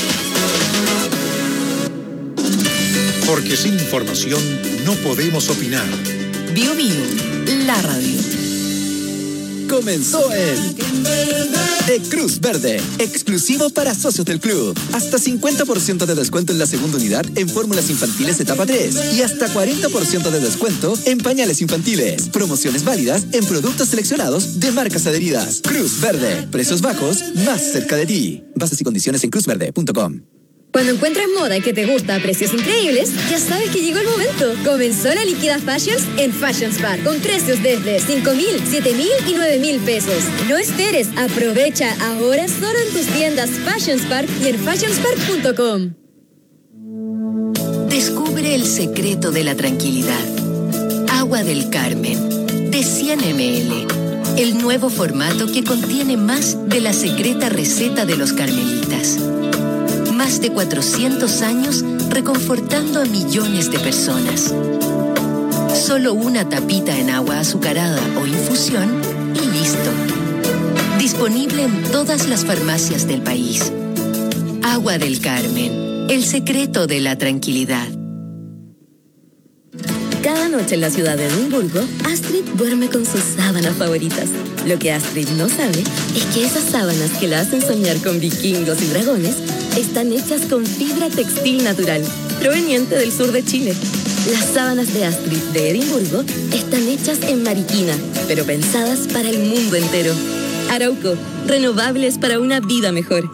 Porque sin información no podemos opinar. Bio Bio, la radio. Comenzó el E Cruz Verde, exclusivo para socios del club. Hasta cincuenta por ciento de descuento en la segunda unidad en fórmulas infantiles etapa tres y hasta cuarenta por ciento de descuento en pañales infantiles. Promociones válidas en productos seleccionados de marcas adheridas. Cruz Verde, precios bajos más cerca de ti. Bases y condiciones en cruz verde punto com. Cuando encuentras moda que te gusta a precios increíbles, ya sabes que llegó el momento. Comenzó la Liquida Fashions en Fashions Bar, con precios desde cinco mil, siete mil y nueve mil pesos. No esperes, aprovecha ahora solo en tus tiendas Fashions Bar y en fashions bar punto com. Descubre el secreto de la tranquilidad. Agua del Carmen, de cien mililitros. El nuevo formato que contiene más de la secreta receta de los carmelitas. Más de cuatrocientos años reconfortando a millones de personas. Solo una tapita en agua azucarada o infusión y listo. Disponible en todas las farmacias del país. Agua del Carmen, el secreto de la tranquilidad. Cada noche en la ciudad de Edimburgo, Astrid duerme con sus sábanas favoritas. Lo que Astrid no sabe es que esas sábanas que la hacen soñar con vikingos y dragones están hechas con fibra textil natural, proveniente del sur de Chile. Las sábanas de Astrid de Edimburgo están hechas en Mariquina, pero pensadas para el mundo entero. Arauco, renovables para una vida mejor.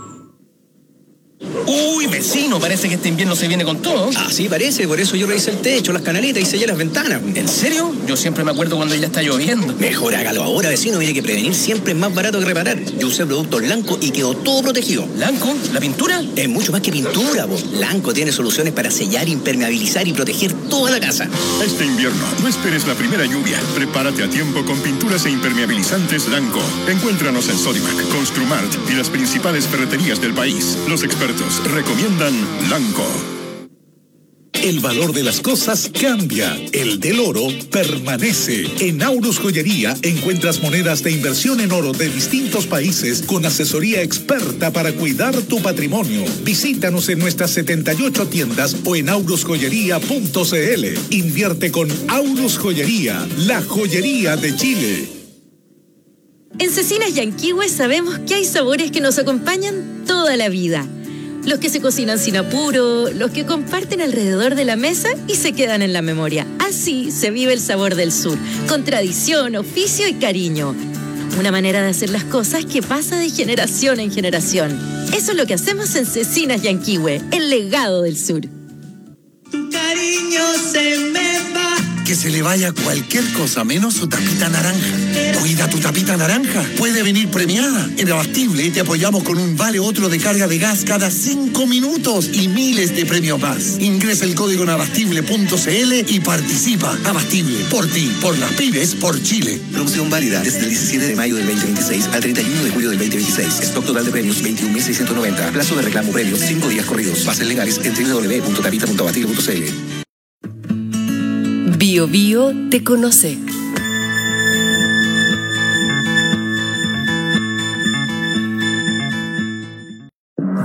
Uy, vecino, parece que este invierno se viene con todo. Ah, sí, parece, por eso yo revisé el techo, las canaletas y sellé las ventanas. ¿En serio? Yo siempre me acuerdo cuando ya está lloviendo. Mejor hágalo ahora, vecino, mire que prevenir siempre es más barato que reparar. Yo usé productos Lanco y quedó todo protegido. ¿Lanco? ¿La pintura? Es mucho más que pintura, vos. Lanco tiene soluciones para sellar, impermeabilizar y proteger toda la casa. Este invierno, no esperes la primera lluvia. Prepárate a tiempo con pinturas e impermeabilizantes Lanco. Encuéntranos en Sodimac, Construmart y las principales ferreterías del país. Los expertos recomiendan Lanco. El valor de las cosas cambia, el del oro permanece. En Aurus Joyería encuentras monedas de inversión en oro de distintos países con asesoría experta para cuidar tu patrimonio. Visítanos en nuestras setenta y ocho tiendas o en aurus joyería punto c l. Invierte con Aurus Joyería, la joyería de Chile. En Cecinas Yanquihue sabemos que hay sabores que nos acompañan toda la vida. Los que se cocinan sin apuro, los que comparten alrededor de la mesa y se quedan en la memoria. Así se vive el sabor del sur, con tradición, oficio y cariño. Una manera de hacer las cosas que pasa de generación en generación. Eso es lo que hacemos en Cecinas Yanquihue, el legado del sur. Tu cariño se me va. Que se le vaya cualquier cosa menos su tapita naranja. Cuida tu tapita naranja. Puede venir premiada. En Abastible te apoyamos con un vale otro de carga de gas cada cinco minutos y miles de premios más. Ingresa el código en abastible punto c l y participa. Abastible, por ti, por las pymes, por Chile. Promoción válida desde el diecisiete de mayo del veinte veintiséis al treinta y uno de julio del veinte veintiséis. Stock total de premios veintiún mil seiscientos noventa. Plazo de reclamo premios cinco días corridos. Bases legales en w w w punto tapita punto abastible punto c l. Bio Bio te conoce.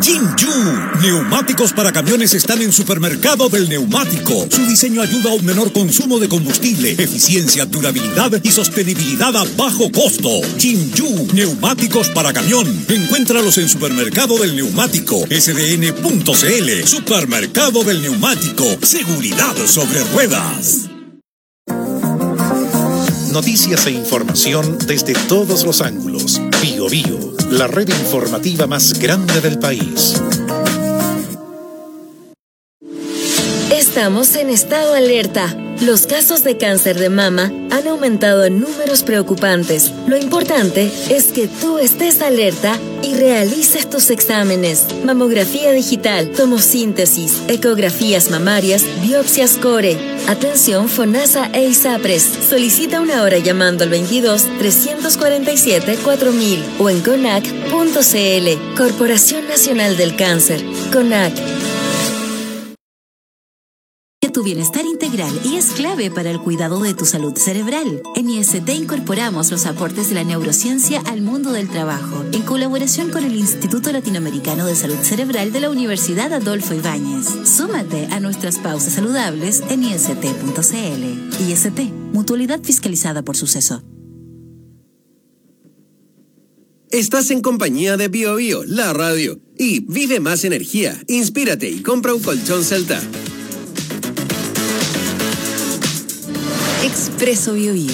Jinju, neumáticos para camiones están en Supermercado del Neumático. Su diseño ayuda a un menor consumo de combustible, eficiencia, durabilidad y sostenibilidad a bajo costo. Jinju, neumáticos para camión. Encuéntralos en Supermercado del Neumático, S D N punto C L. Supermercado del Neumático, seguridad sobre ruedas. Noticias e información desde todos los ángulos. Bio Bio, la red informativa más grande del país. Estamos en estado alerta. Los casos de cáncer de mama han aumentado en números preocupantes. Lo importante es que tú estés alerta y realices tus exámenes. Mamografía digital, tomosíntesis, ecografías mamarias, biopsias core. Atención FONASA e ISAPRES. Solicita una hora llamando al veintidós, trescientos cuarenta y siete, cuatro mil o en conac punto c l. Corporación Nacional del Cáncer. CONAC. Tu bienestar integral y es clave para el cuidado de tu salud cerebral. En I S T incorporamos los aportes de la neurociencia al mundo del trabajo, en colaboración con el Instituto Latinoamericano de Salud Cerebral de la Universidad Adolfo Ibáñez. Súmate a nuestras pausas saludables en I S T punto c l. I S T, mutualidad fiscalizada por Suceso. Estás en compañía de Bio Bio, la radio. Y vive más energía, inspírate y compra un colchón Celta. Expreso Bio Bio.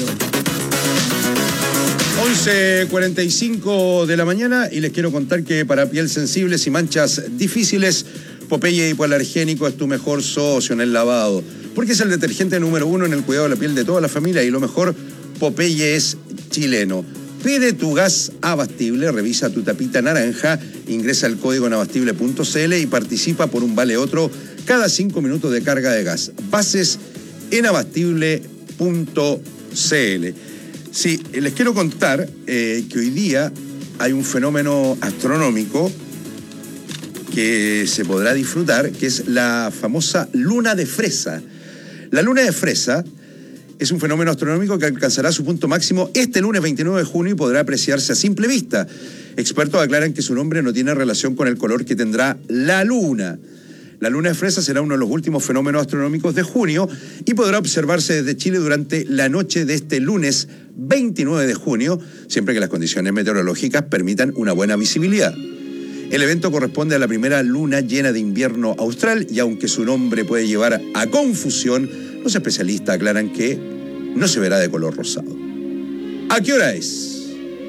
once cuarenta y cinco de la mañana y les quiero contar que para piel sensibles y manchas difíciles, Popeye Hipoalergénico es tu mejor socio en el lavado, porque es el detergente número uno en el cuidado de la piel de toda la familia y lo mejor, Popeye es chileno. Pide tu gas abastible, revisa tu tapita naranja, ingresa el código en abastible punto c l y participa por un vale otro cada cinco minutos de carga de gas. Bases en abastible punto c l. Sí, les quiero contar eh, que hoy día hay un fenómeno astronómico que se podrá disfrutar, que es la famosa luna de fresa. La luna de fresa es un fenómeno astronómico que alcanzará su punto máximo este lunes veintinueve de junio y podrá apreciarse a simple vista. Expertos aclaran que su nombre no tiene relación con el color que tendrá la luna. La luna de fresa será uno de los últimos fenómenos astronómicos de junio y podrá observarse desde Chile durante la noche de este lunes veintinueve de junio, siempre que las condiciones meteorológicas permitan una buena visibilidad. El evento corresponde a la primera luna llena de invierno austral y aunque su nombre puede llevar a confusión, los especialistas aclaran que no se verá de color rosado. ¿A qué hora es?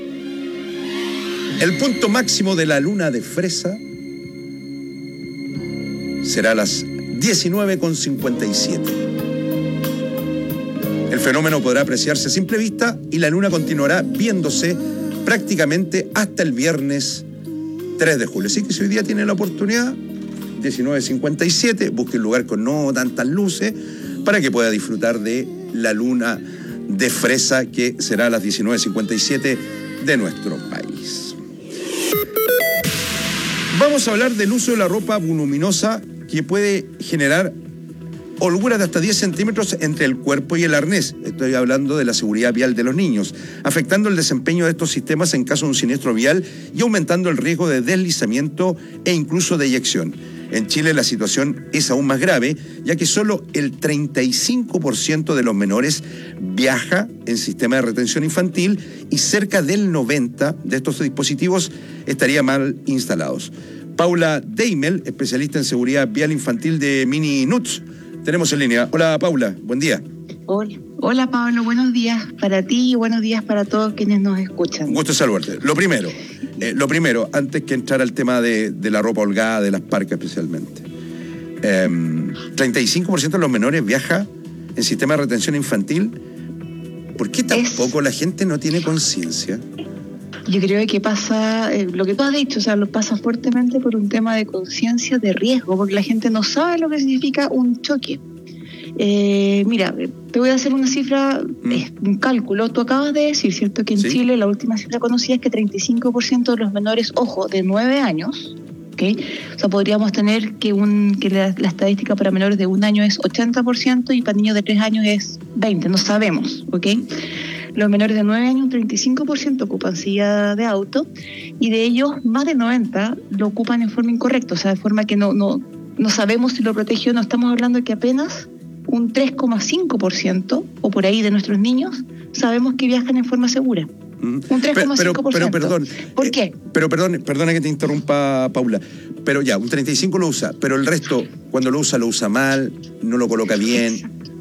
El punto máximo de la luna de fresa será a las diecinueve con cincuenta y siete. El fenómeno podrá apreciarse a simple vista y la luna continuará viéndose prácticamente hasta el viernes tres de julio. Así que si hoy día tiene la oportunidad, diecinueve cincuenta y siete, busque un lugar con no tantas luces para que pueda disfrutar de la luna de fresa que será a las diecinueve cincuenta y siete de nuestro país. Vamos a hablar del uso de la ropa voluminosa que puede generar holguras de hasta diez centímetros entre el cuerpo y el arnés. Estoy hablando de la seguridad vial de los niños, afectando el desempeño de estos sistemas en caso de un siniestro vial y aumentando el riesgo de deslizamiento e incluso de eyección. En Chile la situación es aún más grave, ya que solo el treinta y cinco por ciento de los menores viaja en sistema de retención infantil y cerca del noventa por ciento de estos dispositivos estarían mal instalados. Paula Deimel, especialista en seguridad vial infantil de Mini Nuts, tenemos en línea. Hola Paula, buen día. Hola, hola Pablo, buenos días para ti y buenos días para todos quienes nos escuchan. Un gusto saludarte. Lo primero, eh, lo primero, antes que entrar al tema de, de la ropa holgada, de las parcas especialmente. Eh, treinta y cinco por ciento de los menores viaja en sistema de retención infantil. ¿Por qué tampoco es... la gente no tiene conciencia? Yo creo que pasa, eh, lo que tú has dicho, o sea, lo pasa fuertemente por un tema de conciencia de riesgo, porque la gente no sabe lo que significa un choque. Eh, mira, te voy a hacer una cifra, mm. eh, un cálculo. Tú acabas de decir, ¿cierto?, que en ¿Sí? Chile la última cifra conocida es que treinta y cinco por ciento de los menores, ojo, de nueve años, ¿okay? O sea, podríamos tener que, un, que la, la estadística para menores de un año es ochenta por ciento y para niños de tres años es veinte por ciento, no sabemos, ¿ok? Los menores de nueve años, un treinta y cinco por ciento ocupan silla de auto, y de ellos más de noventa lo ocupan en forma incorrecta, o sea, de forma que no, no, no sabemos si lo protege o no. Estamos hablando de que apenas un tres coma cinco por ciento o por ahí de nuestros niños sabemos que viajan en forma segura. Un tres coma cinco por ciento. Pero, pero, perdón. ¿Por qué? Eh, pero perdón, perdona que te interrumpa, Paula. Pero ya, un treinta y cinco lo usa, pero el resto, cuando lo usa, lo usa mal, no lo coloca bien.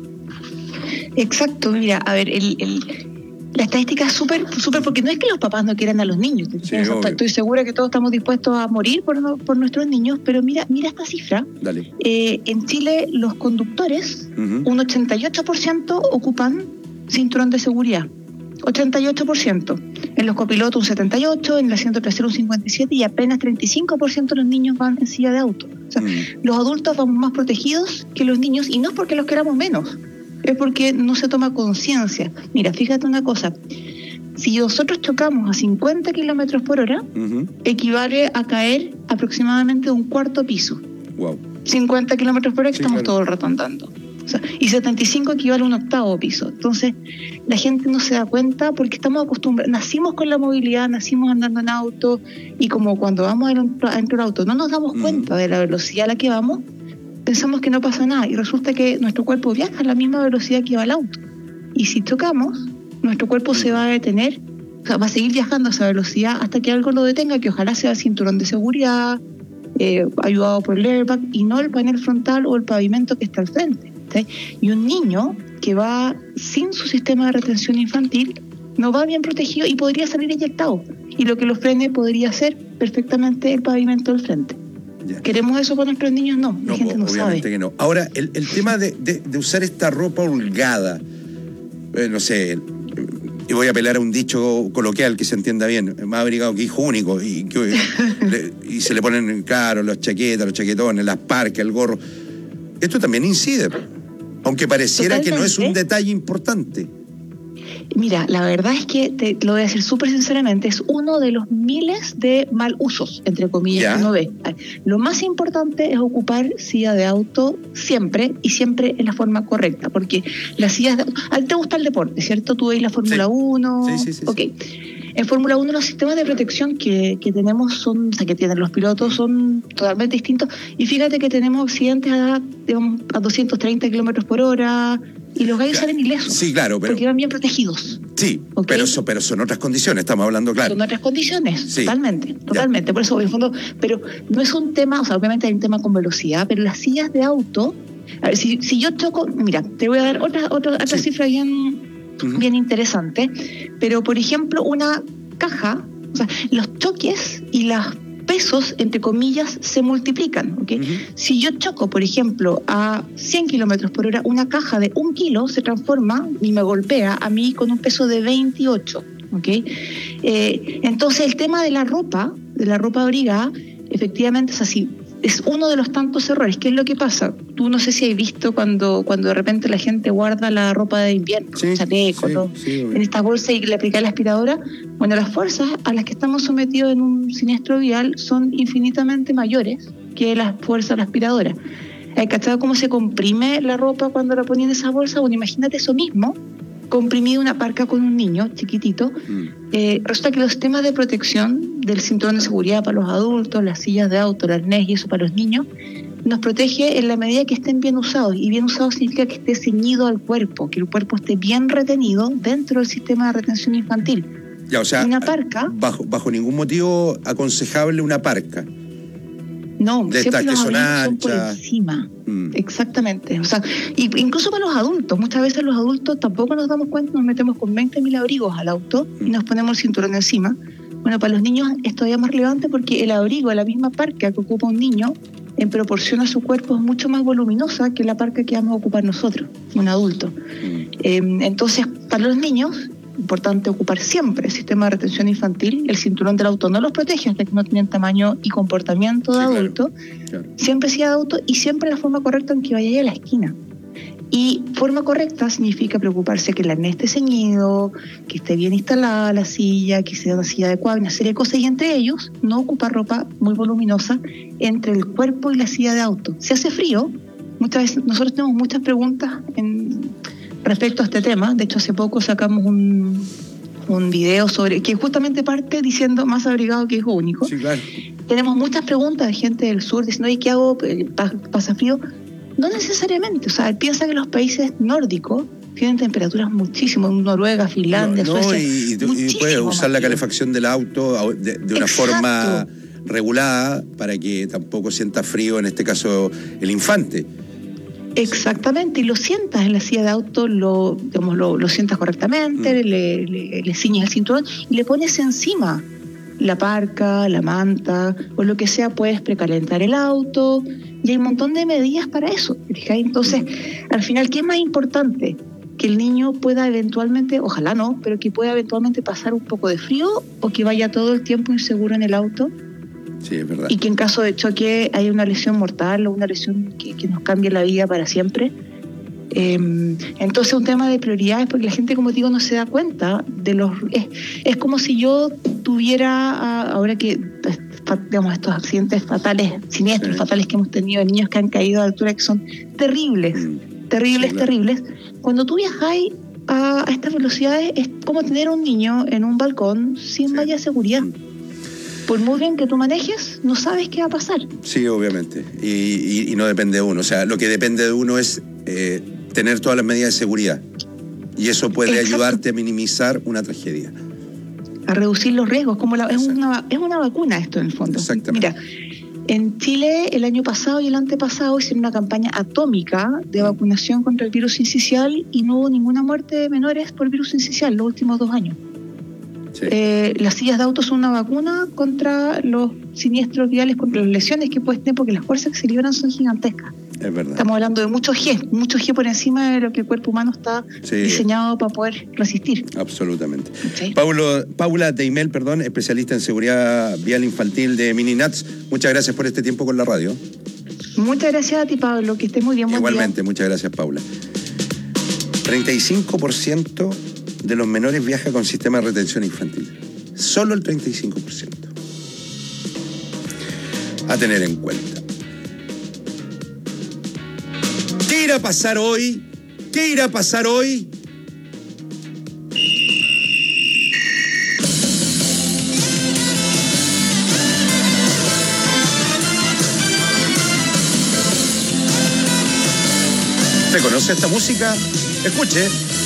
Exacto, mira, a ver, el, el, la estadística es súper, súper, porque no es que los papás no quieran a los niños. Sí, o sea, estoy segura que todos estamos dispuestos a morir por, no, por nuestros niños, pero mira, mira esta cifra. Dale. Eh, en Chile, los conductores, uh-huh. un ochenta y ocho por ciento ocupan cinturón de seguridad. ochenta y ocho por ciento. En los copilotos un setenta y ocho por ciento, en el asiento trasero un cincuenta y siete por ciento y apenas treinta y cinco por ciento de los niños van en silla de auto. O sea, mm. los adultos vamos más protegidos que los niños, y no es porque los queramos menos, es porque no se toma conciencia. Mira, fíjate una cosa. Si nosotros chocamos a cincuenta kilómetros por hora, uh-huh. equivale a caer aproximadamente un cuarto piso. Wow. cincuenta kilómetros por hora que sí, estamos claro. todo el rato andando. O sea, y setenta y cinco equivale a un octavo piso. Entonces, la gente no se da cuenta porque estamos acostumbrados, nacimos con la movilidad, nacimos andando en auto, y como cuando vamos adentro del auto no nos damos mm. cuenta de la velocidad a la que vamos, pensamos que no pasa nada, y resulta que nuestro cuerpo viaja a la misma velocidad que va el auto. Y si chocamos, nuestro cuerpo mm. se va a detener, o sea, va a seguir viajando a esa velocidad hasta que algo lo detenga, que ojalá sea el cinturón de seguridad, eh, ayudado por el airbag, y no el panel frontal o el pavimento que está al frente. ¿sí? Y un niño que va sin su sistema de retención infantil no va bien protegido y podría salir eyectado, y lo que lo frene podría ser perfectamente el pavimento del frente. Ya. ¿Queremos eso con nuestros niños? No, no la gente no obviamente sabe. que no. Ahora, el, el tema de, de, de usar esta ropa holgada, eh, no sé, y voy a apelar a un dicho coloquial que se entienda bien, más abrigado que hijo único, y, que, le, y se le ponen, claro, las chaquetas, los chaquetones, las parcas, el gorro. Esto también incide, aunque pareciera Totalmente. que no es un detalle importante. Mira, la verdad es que, te lo voy a decir súper sinceramente, es uno de los miles de mal usos, entre comillas, ¿Ya? que uno ve. Lo más importante es ocupar silla de auto siempre, y siempre en la forma correcta, porque las sillas de auto... A ti te gusta el deporte, ¿cierto? Tú ves la Fórmula uno. Sí, sí, sí. Ok. Sí. En Fórmula uno los sistemas de protección que, que tenemos son, o sea, que tienen los pilotos son totalmente distintos, y fíjate que tenemos accidentes a, digamos, a doscientos treinta kilómetros por hora, y los gallos salen ilesos. Sí, claro, pero... porque van bien protegidos. Sí, ¿okay? pero, eso, pero son otras condiciones, estamos hablando, claro. Son otras condiciones, sí. totalmente, totalmente. Ya. Por eso, en el fondo, pero no es un tema, o sea, obviamente hay un tema con velocidad, pero las sillas de auto, a ver, si, si yo choco, mira, te voy a dar otra, otra, otra sí. cifra bien, uh-huh. bien interesante, pero por ejemplo, una caja, o sea, los choques y los pesos, entre comillas, se multiplican, ¿ok? Uh-huh. Si yo choco, por ejemplo, a cien kilómetros por hora, una caja de un kilo se transforma y me golpea a mí con un peso de veintiocho, ¿ok? Eh, entonces, el tema de la ropa, de la ropa abrigada, efectivamente es así. Es uno de los tantos errores. ¿Qué es lo que pasa? Tú no sé si has visto cuando, cuando de repente la gente guarda la ropa de invierno, sí, chaleco, sí, ¿no? Sí, en esta bolsa, y le aplica la aspiradora. Bueno, las fuerzas a las que estamos sometidos en un siniestro vial son infinitamente mayores que las fuerzas de la aspiradora. ¿Has cachado cómo se comprime la ropa cuando la ponen en esa bolsa? Bueno, imagínate eso mismo, comprimido una parca con un niño chiquitito. Mm. Eh, resulta que los sistemas de protección del cinturón de seguridad para los adultos, las sillas de auto, el arnés y eso para los niños, nos protege en la medida que estén bien usados. Y bien usados significa que esté ceñido al cuerpo, que el cuerpo esté bien retenido dentro del sistema de retención infantil. Ya, o sea, una parca, bajo, bajo ningún motivo aconsejable una parca. No, de siempre estas que son son por anchas. encima. Mm. Exactamente. O sea, y incluso para los adultos, muchas veces los adultos tampoco nos damos cuenta, nos metemos con veinte mil abrigos al auto mm. y nos ponemos el cinturón encima. Bueno, para los niños es todavía más relevante porque el abrigo, la misma parca que ocupa un niño, en proporción a su cuerpo es mucho más voluminosa que la parca que vamos a ocupar nosotros, un adulto. Mm. Eh, entonces, para los niños, importante ocupar siempre el sistema de retención infantil. El cinturón del auto no los protege hasta que no tienen tamaño y comportamiento de sí, adulto. Claro, claro. Siempre sea de auto y siempre la forma correcta en que vaya a la esquina. Y forma correcta significa preocuparse que el arnés esté ceñido, que esté bien instalada la silla, que sea una silla adecuada, una serie de cosas, y entre ellos no ocupar ropa muy voluminosa entre el cuerpo y la silla de auto. Si hace frío, muchas veces nosotros tenemos muchas preguntas en respecto a este tema. De hecho, hace poco sacamos un, un video sobre que justamente parte diciendo más abrigado que hijo único. Sí, claro. Tenemos muchas preguntas de gente del sur diciendo, ¿y qué hago? ¿Pasa frío? No necesariamente. O sea, piensa que los países nórdicos tienen temperaturas muchísimo, Noruega, Finlandia, no, no, Suecia. Y, y, y puedes usar la calefacción del auto de, de una Exacto. forma regulada para que tampoco sienta frío, en este caso, el infante. Exactamente, y lo sientas en la silla de auto, lo, digamos, lo, lo sientas correctamente, mm. le, le, le ciñes el cinturón y le pones encima la parca, la manta o lo que sea. Puedes precalentar el auto y hay un montón de medidas para eso. Entonces, al final, ¿qué es más importante? Que el niño pueda eventualmente, ojalá no, pero que pueda eventualmente pasar un poco de frío o que vaya todo el tiempo inseguro en el auto. Sí, es verdad. Y que en caso de choque haya una lesión mortal o una lesión que, que nos cambie la vida para siempre. Eh, entonces, un tema de prioridades, porque la gente, como digo, no se da cuenta de los... Es, es como si yo tuviera, ahora que, digamos, estos accidentes fatales, siniestros, sí. fatales que hemos tenido de niños que han caído a altura, que son terribles, mm. terribles, sí, claro. terribles. Cuando tú viajáis a, a estas velocidades, es como tener un niño en un balcón sin sí. malla de seguridad. Mm. Por muy bien que tú manejes, no sabes qué va a pasar. Sí, obviamente. Y, y, y no depende de uno. O sea, lo que depende de uno es eh, tener todas las medidas de seguridad. Y eso puede Exacto. ayudarte a minimizar una tragedia. A reducir los riesgos. Como la, es, una, es una vacuna esto, en el fondo. Exactamente. Mira, en Chile el año pasado y el antepasado hicieron una campaña atómica de vacunación contra el virus sincicial y no hubo ninguna muerte de menores por virus sincicial los últimos dos años. Sí. Eh, las sillas de auto son una vacuna contra los siniestros viales, contra las lesiones que puedes tener, porque las fuerzas que se liberan son gigantescas. Es verdad. Estamos hablando de muchos G, muchos G por encima de lo que el cuerpo humano está sí. diseñado para poder resistir. Absolutamente. Sí. Paulo, Paula Deimel, perdón, especialista en seguridad vial infantil de Mininats. Muchas gracias por este tiempo con la radio. Muchas gracias a ti, Pablo, que estés muy bien. Igualmente, día. Muchas gracias, Paula. treinta y cinco por ciento de los menores viaja con sistema de retención infantil. Solo el treinta y cinco por ciento. A tener en cuenta. ¿Qué irá a pasar hoy? ¿Qué irá a pasar hoy? ¿Te conoce esta música? Escuche.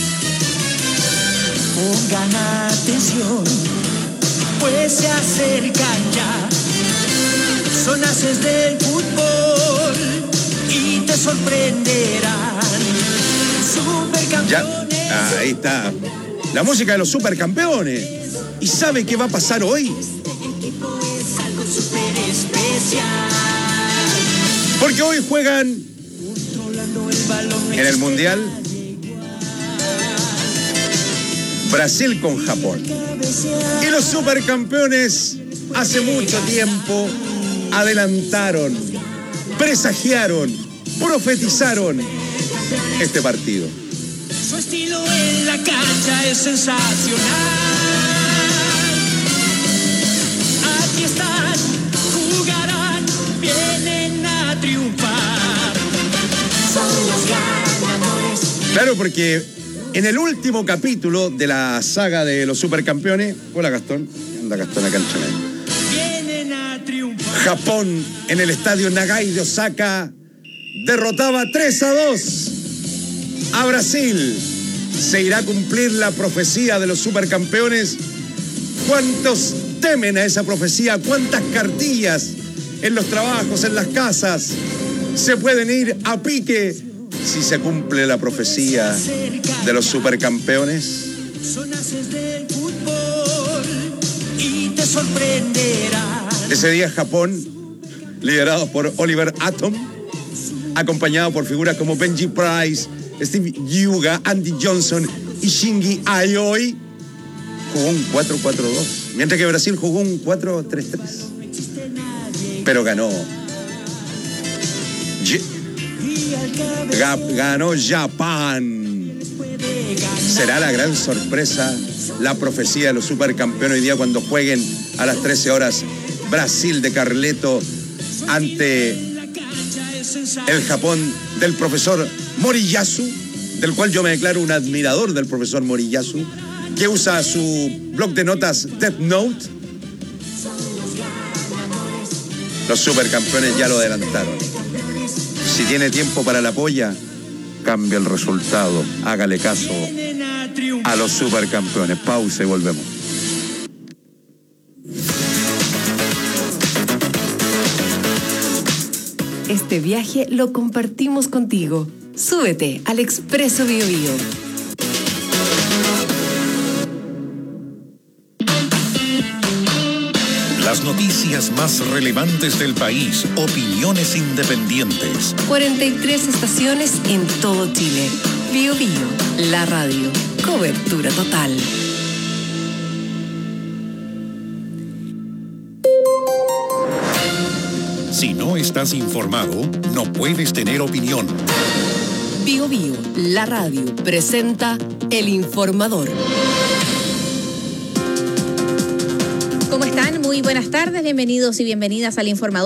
Pongan atención, pues se acercan ya. Son haces del fútbol y te sorprenderán. Supercampeones. Ya, ahí está. La música de los supercampeones. ¿Y sabe qué va a pasar hoy? Es algo súper especial. Porque hoy juegan en el Mundial Brasil con Japón. Y los supercampeones hace mucho tiempo adelantaron, presagiaron, profetizaron este partido. Su estilo en la cancha es sensacional. Aquí están, jugarán, vienen a triunfar. Son los ganadores. Claro, porque en el último capítulo de la saga de los supercampeones, hola Gastón, anda Gastón acá en Chile. Vienen a triunfar. Japón en el estadio Nagai de Osaka derrotaba tres a dos a Brasil. ¿Se irá a cumplir la profecía de los supercampeones? ¿Cuántos temen a esa profecía? ¿Cuántas cartillas en los trabajos, en las casas se pueden ir a pique si se cumple la profecía de los supercampeones? Son haces del fútbol y te sorprenderán. Ese día Japón, liderado por Oliver Atom, acompañado por figuras como Benji Price, Steve Yuga, Andy Johnson y Shinji Aoi, jugó un cuatro cuatro dos, mientras que Brasil jugó un cuatro tres tres. Pero ganó. Ganó Japón. Será la gran sorpresa, la profecía de los supercampeones hoy día cuando jueguen a las trece horas Brasil de Carleto ante el Japón del profesor Moriyasu. del cual yo me declaro un admirador del profesor Moriyasu, que usa su blog de notas Death Note. Los supercampeones ya lo adelantaron. Si tiene tiempo para la polla, cambia el resultado. Hágale caso a los supercampeones. Pausa y volvemos. Este viaje lo compartimos contigo. Súbete al Expreso Bio Bio. Las noticias más relevantes del país, opiniones independientes. cuarenta y tres estaciones en todo Chile. Bio Bio, la radio. Cobertura total. Si no estás informado, no puedes tener opinión. Bio Bio, la radio, presenta El Informador. ¿Cómo están? Muy buenas tardes, bienvenidos y bienvenidas al Informador.